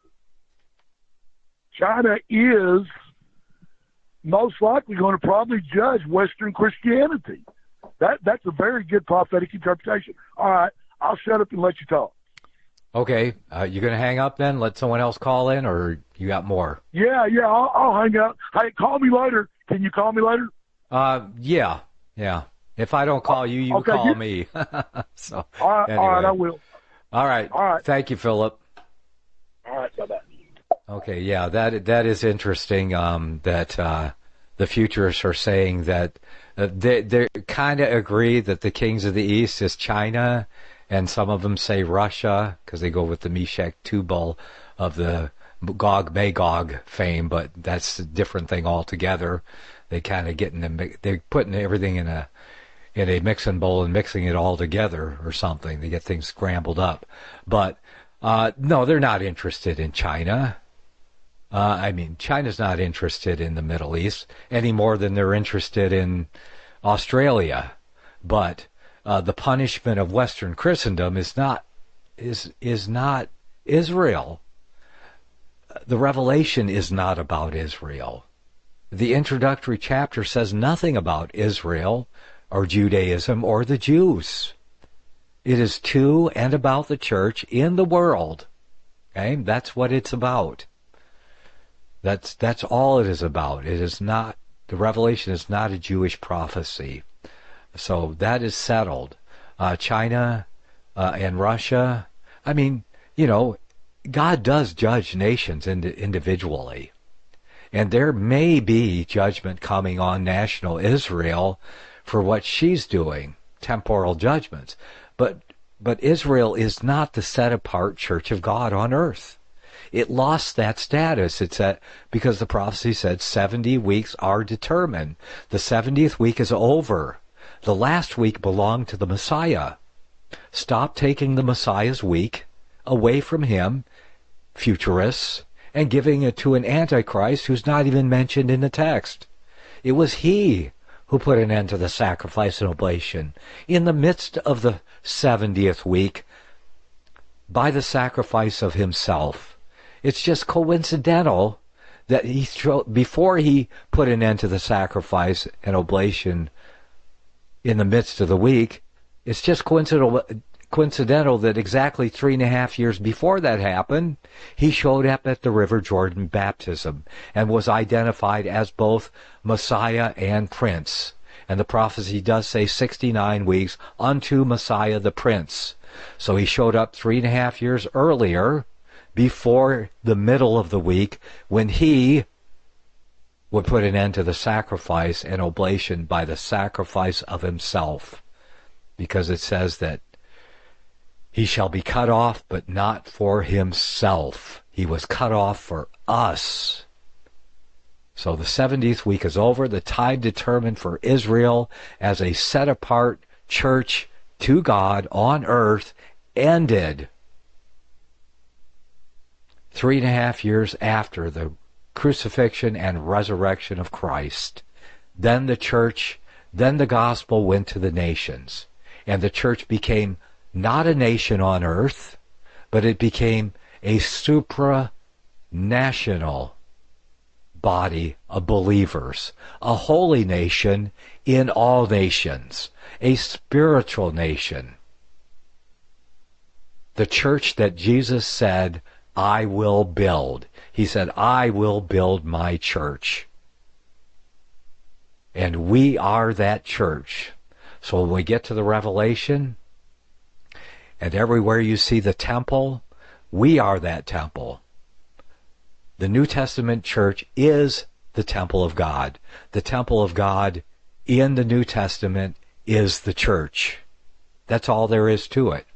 China is most likely going to probably judge Western Christianity. That that's a very good prophetic interpretation. All right, I'll shut up and let you talk. Okay, uh, you going to hang up then? Let someone else call in, or you got more? Yeah, yeah, I'll, I'll hang up. Hey, call me later. Can you call me later? Uh, yeah, yeah. If I don't call you, you Okay, call you- me. So, All right, anyway. all right, I will. All right. All right. Thank you, Philip. All right, bye-bye. Okay, yeah, that that is interesting. Um, that uh, the futurists are saying that uh, they they kind of agree that the kings of the East is China, and some of them say Russia because they go with the Meshach Tubal of the Gog Magog fame, but that's a different thing altogether. They kind of get in the they're putting everything in a in a mixing bowl and mixing it all together or something. They get things scrambled up, but uh, no, they're not interested in China. Uh, I mean, China's not interested in the Middle East any more than they're interested in Australia. But uh, the punishment of Western Christendom is not is is not Israel. The Revelation is not about Israel. The introductory chapter says nothing about Israel or Judaism or the Jews. It is to and about the church in the world. Okay, that's what it's about. That's that's all it is about. It is not, the Revelation is not a Jewish prophecy. So that is settled. Uh, China uh, and Russia, I mean, you know, God does judge nations ind- individually. And there may be judgment coming on national Israel for what she's doing, temporal judgments. But But Israel is not the set-apart church of God on earth. It lost that status. It's at, because the prophecy said seventy weeks are determined. The seventieth week is over. The last week belonged to the Messiah. Stop taking the Messiah's week away from him, futurists, and giving it to an Antichrist who's not even mentioned in the text. It was he who put an end to the sacrifice and oblation in the midst of the seventieth week by the sacrifice of himself. It's just coincidental that he before he put an end to the sacrifice and oblation in the midst of the week, it's just coincidental coincidental that exactly three and a half years before that happened, he showed up at the River Jordan baptism and was identified as both Messiah and Prince. And the prophecy does say sixty-nine weeks unto Messiah the Prince. So he showed up three and a half years earlier, before the middle of the week, when he would put an end to the sacrifice and oblation by the sacrifice of himself. Because it says that he shall be cut off, but not for himself. He was cut off for us. So the seventieth week is over. The time determined for Israel as a set-apart church to God on earth ended three and a half years after the crucifixion and resurrection of Christ. Then the church, then the gospel went to the nations. And the church became not a nation on earth, but it became a supranational body of believers, a holy nation in all nations, a spiritual nation. The church that Jesus said, I will build. He said, I will build my church. And we are that church. So when we get to the Revelation, and everywhere you see the temple, we are that temple. The New Testament church is the temple of God. The temple of God in the New Testament is the church. That's all there is to it.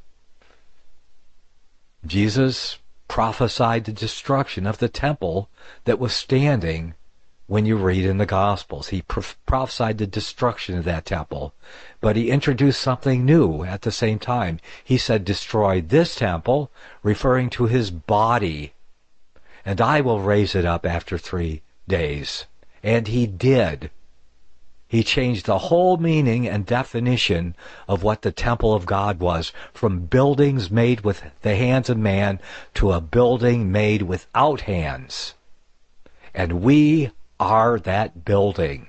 Jesus prophesied the destruction of the temple that was standing when you read in the Gospels. He pro- prophesied the destruction of that temple. But he introduced something new at the same time. He said, destroy this temple, referring to his body, and I will raise it up after three days. And he did. He changed the whole meaning and definition of what the temple of God was, from buildings made with the hands of man to a building made without hands. And we are that building.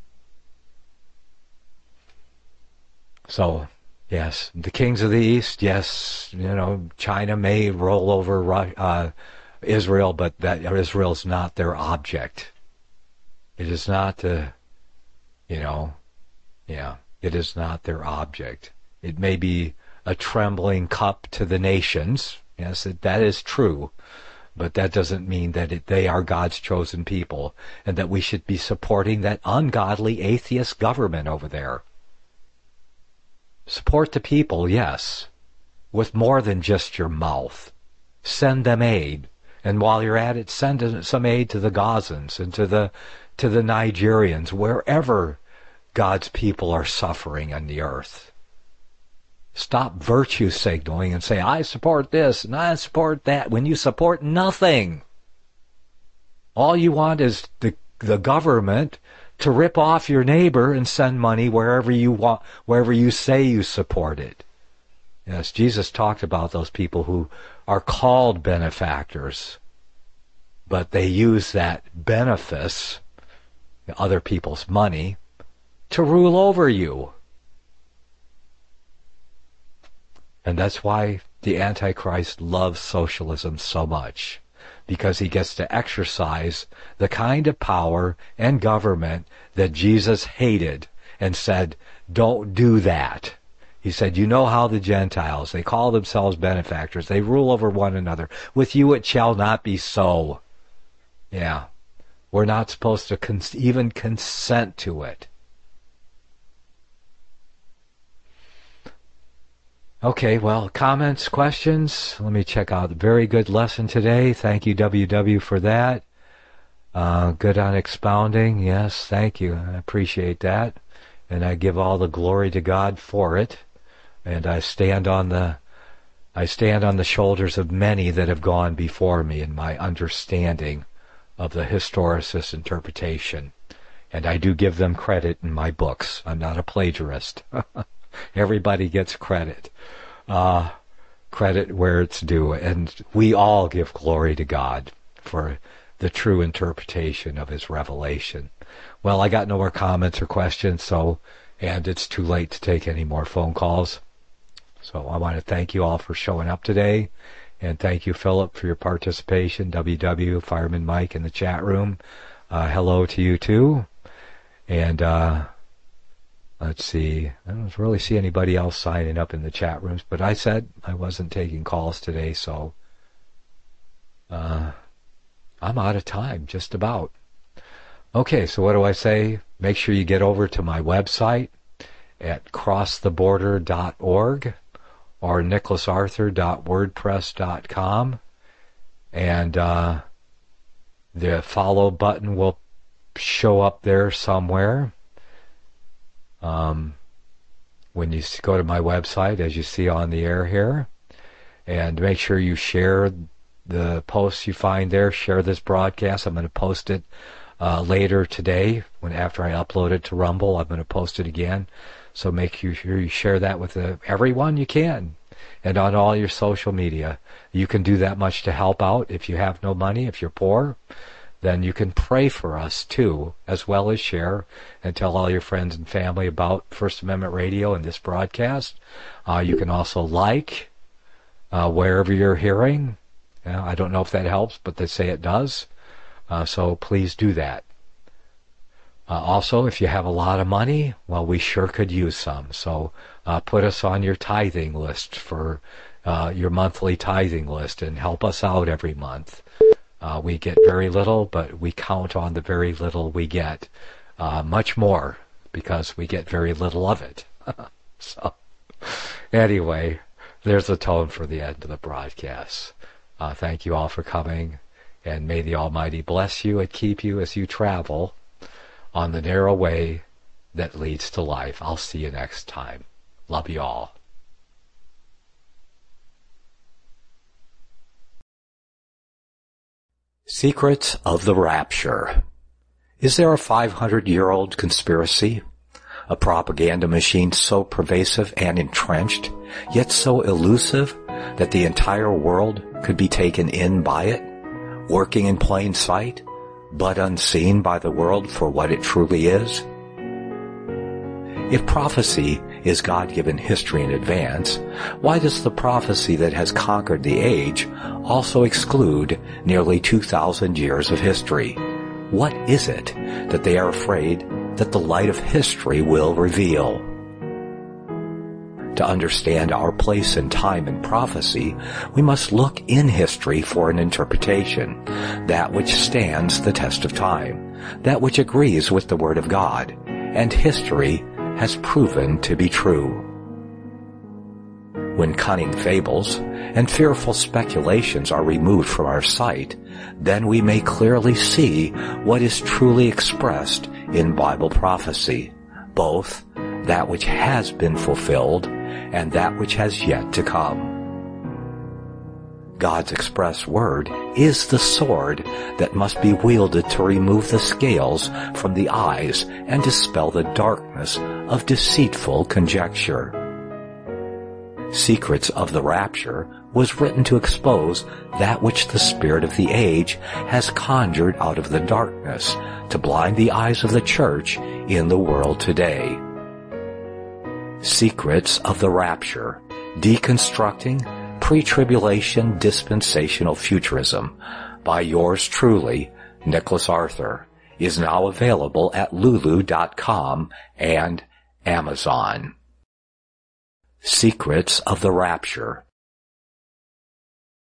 So, yes, the kings of the East, yes, you know, China may roll over uh, Israel, but that Israel's not their object. It is not the, you know, yeah, it is not their object. It may be a trembling cup to the nations. Yes, it, that is true. But that doesn't mean that it, they are God's chosen people, and that we should be supporting that ungodly atheist government over there. Support the people, yes, with more than just your mouth. Send them aid, and while you're at it, send some aid to the Gazans and to the to the Nigerians, wherever God's people are suffering on the earth. Stop virtue signaling and say, I support this and I support that, when you support nothing. All you want is the the government to rip off your neighbor and send money wherever you want, wherever you say you support it. Yes, Jesus talked about those people who are called benefactors, but they use that benefice, other people's money, to rule over you. And that's why the Antichrist loves socialism so much, because he gets to exercise the kind of power and government that Jesus hated and said, don't do that. He said, you know how the Gentiles, they call themselves benefactors, they rule over one another. With you it shall not be so. Yeah, we're not supposed to con- even consent to it. Okay, well, comments, questions? Let me check out. Very good lesson today. Thank you, W W, for that. Uh, good on expounding. Yes, thank you. I appreciate that. And I give all the glory to God for it. And I stand on the I stand on the shoulders of many that have gone before me in my understanding of the historicist interpretation. And I do give them credit in my books. I'm not a plagiarist. Everybody gets credit. Uh, credit where it's due. And we all give glory to God for the true interpretation of His revelation. Well, I got no more comments or questions, so, and it's too late to take any more phone calls. So I want to thank you all for showing up today. And thank you, Philip, for your participation. W W, Fireman Mike in the chat room. Uh, hello to you, too. And, uh, let's see. I don't really see anybody else signing up in the chat rooms, but I said I wasn't taking calls today, so uh, I'm out of time, just about. Okay, so what do I say? Make sure you get over to my website at cross the border dot org or nicholas arthur dot wordpress dot com, and uh, the follow button will show up there somewhere. Um, when you go to my website, as you see on the air here, and make sure you share the posts you find there. Share this broadcast. I'm going to post it uh, later today. When after I upload it to Rumble, I'm going to post it again. So make sure you share that with uh, everyone you can, and on all your social media. You can do that much to help out. If you have no money, if you're poor, then you can pray for us too, as well as share and tell all your friends and family about First Amendment Radio and this broadcast. Uh, you can also like uh, wherever you're hearing. Uh, I don't know if that helps, but they say it does. Uh, so please do that. Uh, also, if you have a lot of money, well, we sure could use some. So uh, put us on your tithing list for uh, your monthly tithing list and help us out every month. Uh, we get very little, but we count on the very little we get. Uh, much more, because we get very little of it. So, anyway, there's the tone for the end of the broadcast. Uh, thank you all for coming, and may the Almighty bless you and keep you as you travel on the narrow way that leads to life. I'll see you next time. Love you all. Secrets of the Rapture. Is there a five hundred year old conspiracy? A propaganda machine so pervasive and entrenched, yet so elusive that the entire world could be taken in by it, working in plain sight, but unseen by the world for what it truly is? If prophecy is God-given history in advance, why does the prophecy that has conquered the age also exclude nearly two thousand years of history? What is it that they are afraid that the light of history will reveal? To understand our place in time and prophecy, we must look in history for an interpretation, that which stands the test of time, that which agrees with the Word of God, and history has proven to be true. When cunning fables and fearful speculations are removed from our sight, then we may clearly see what is truly expressed in Bible prophecy, both that which has been fulfilled and that which has yet to come. God's express word is the sword that must be wielded to remove the scales from the eyes and dispel the darkness of deceitful conjecture. Secrets of the Rapture was written to expose that which the spirit of the age has conjured out of the darkness to blind the eyes of the church in the world today. Secrets of the Rapture, Deconstructing Pre-Tribulation Dispensational Futurism by yours truly, Nicholas Arthur, is now available at lulu dot com and Amazon. Secrets of the Rapture,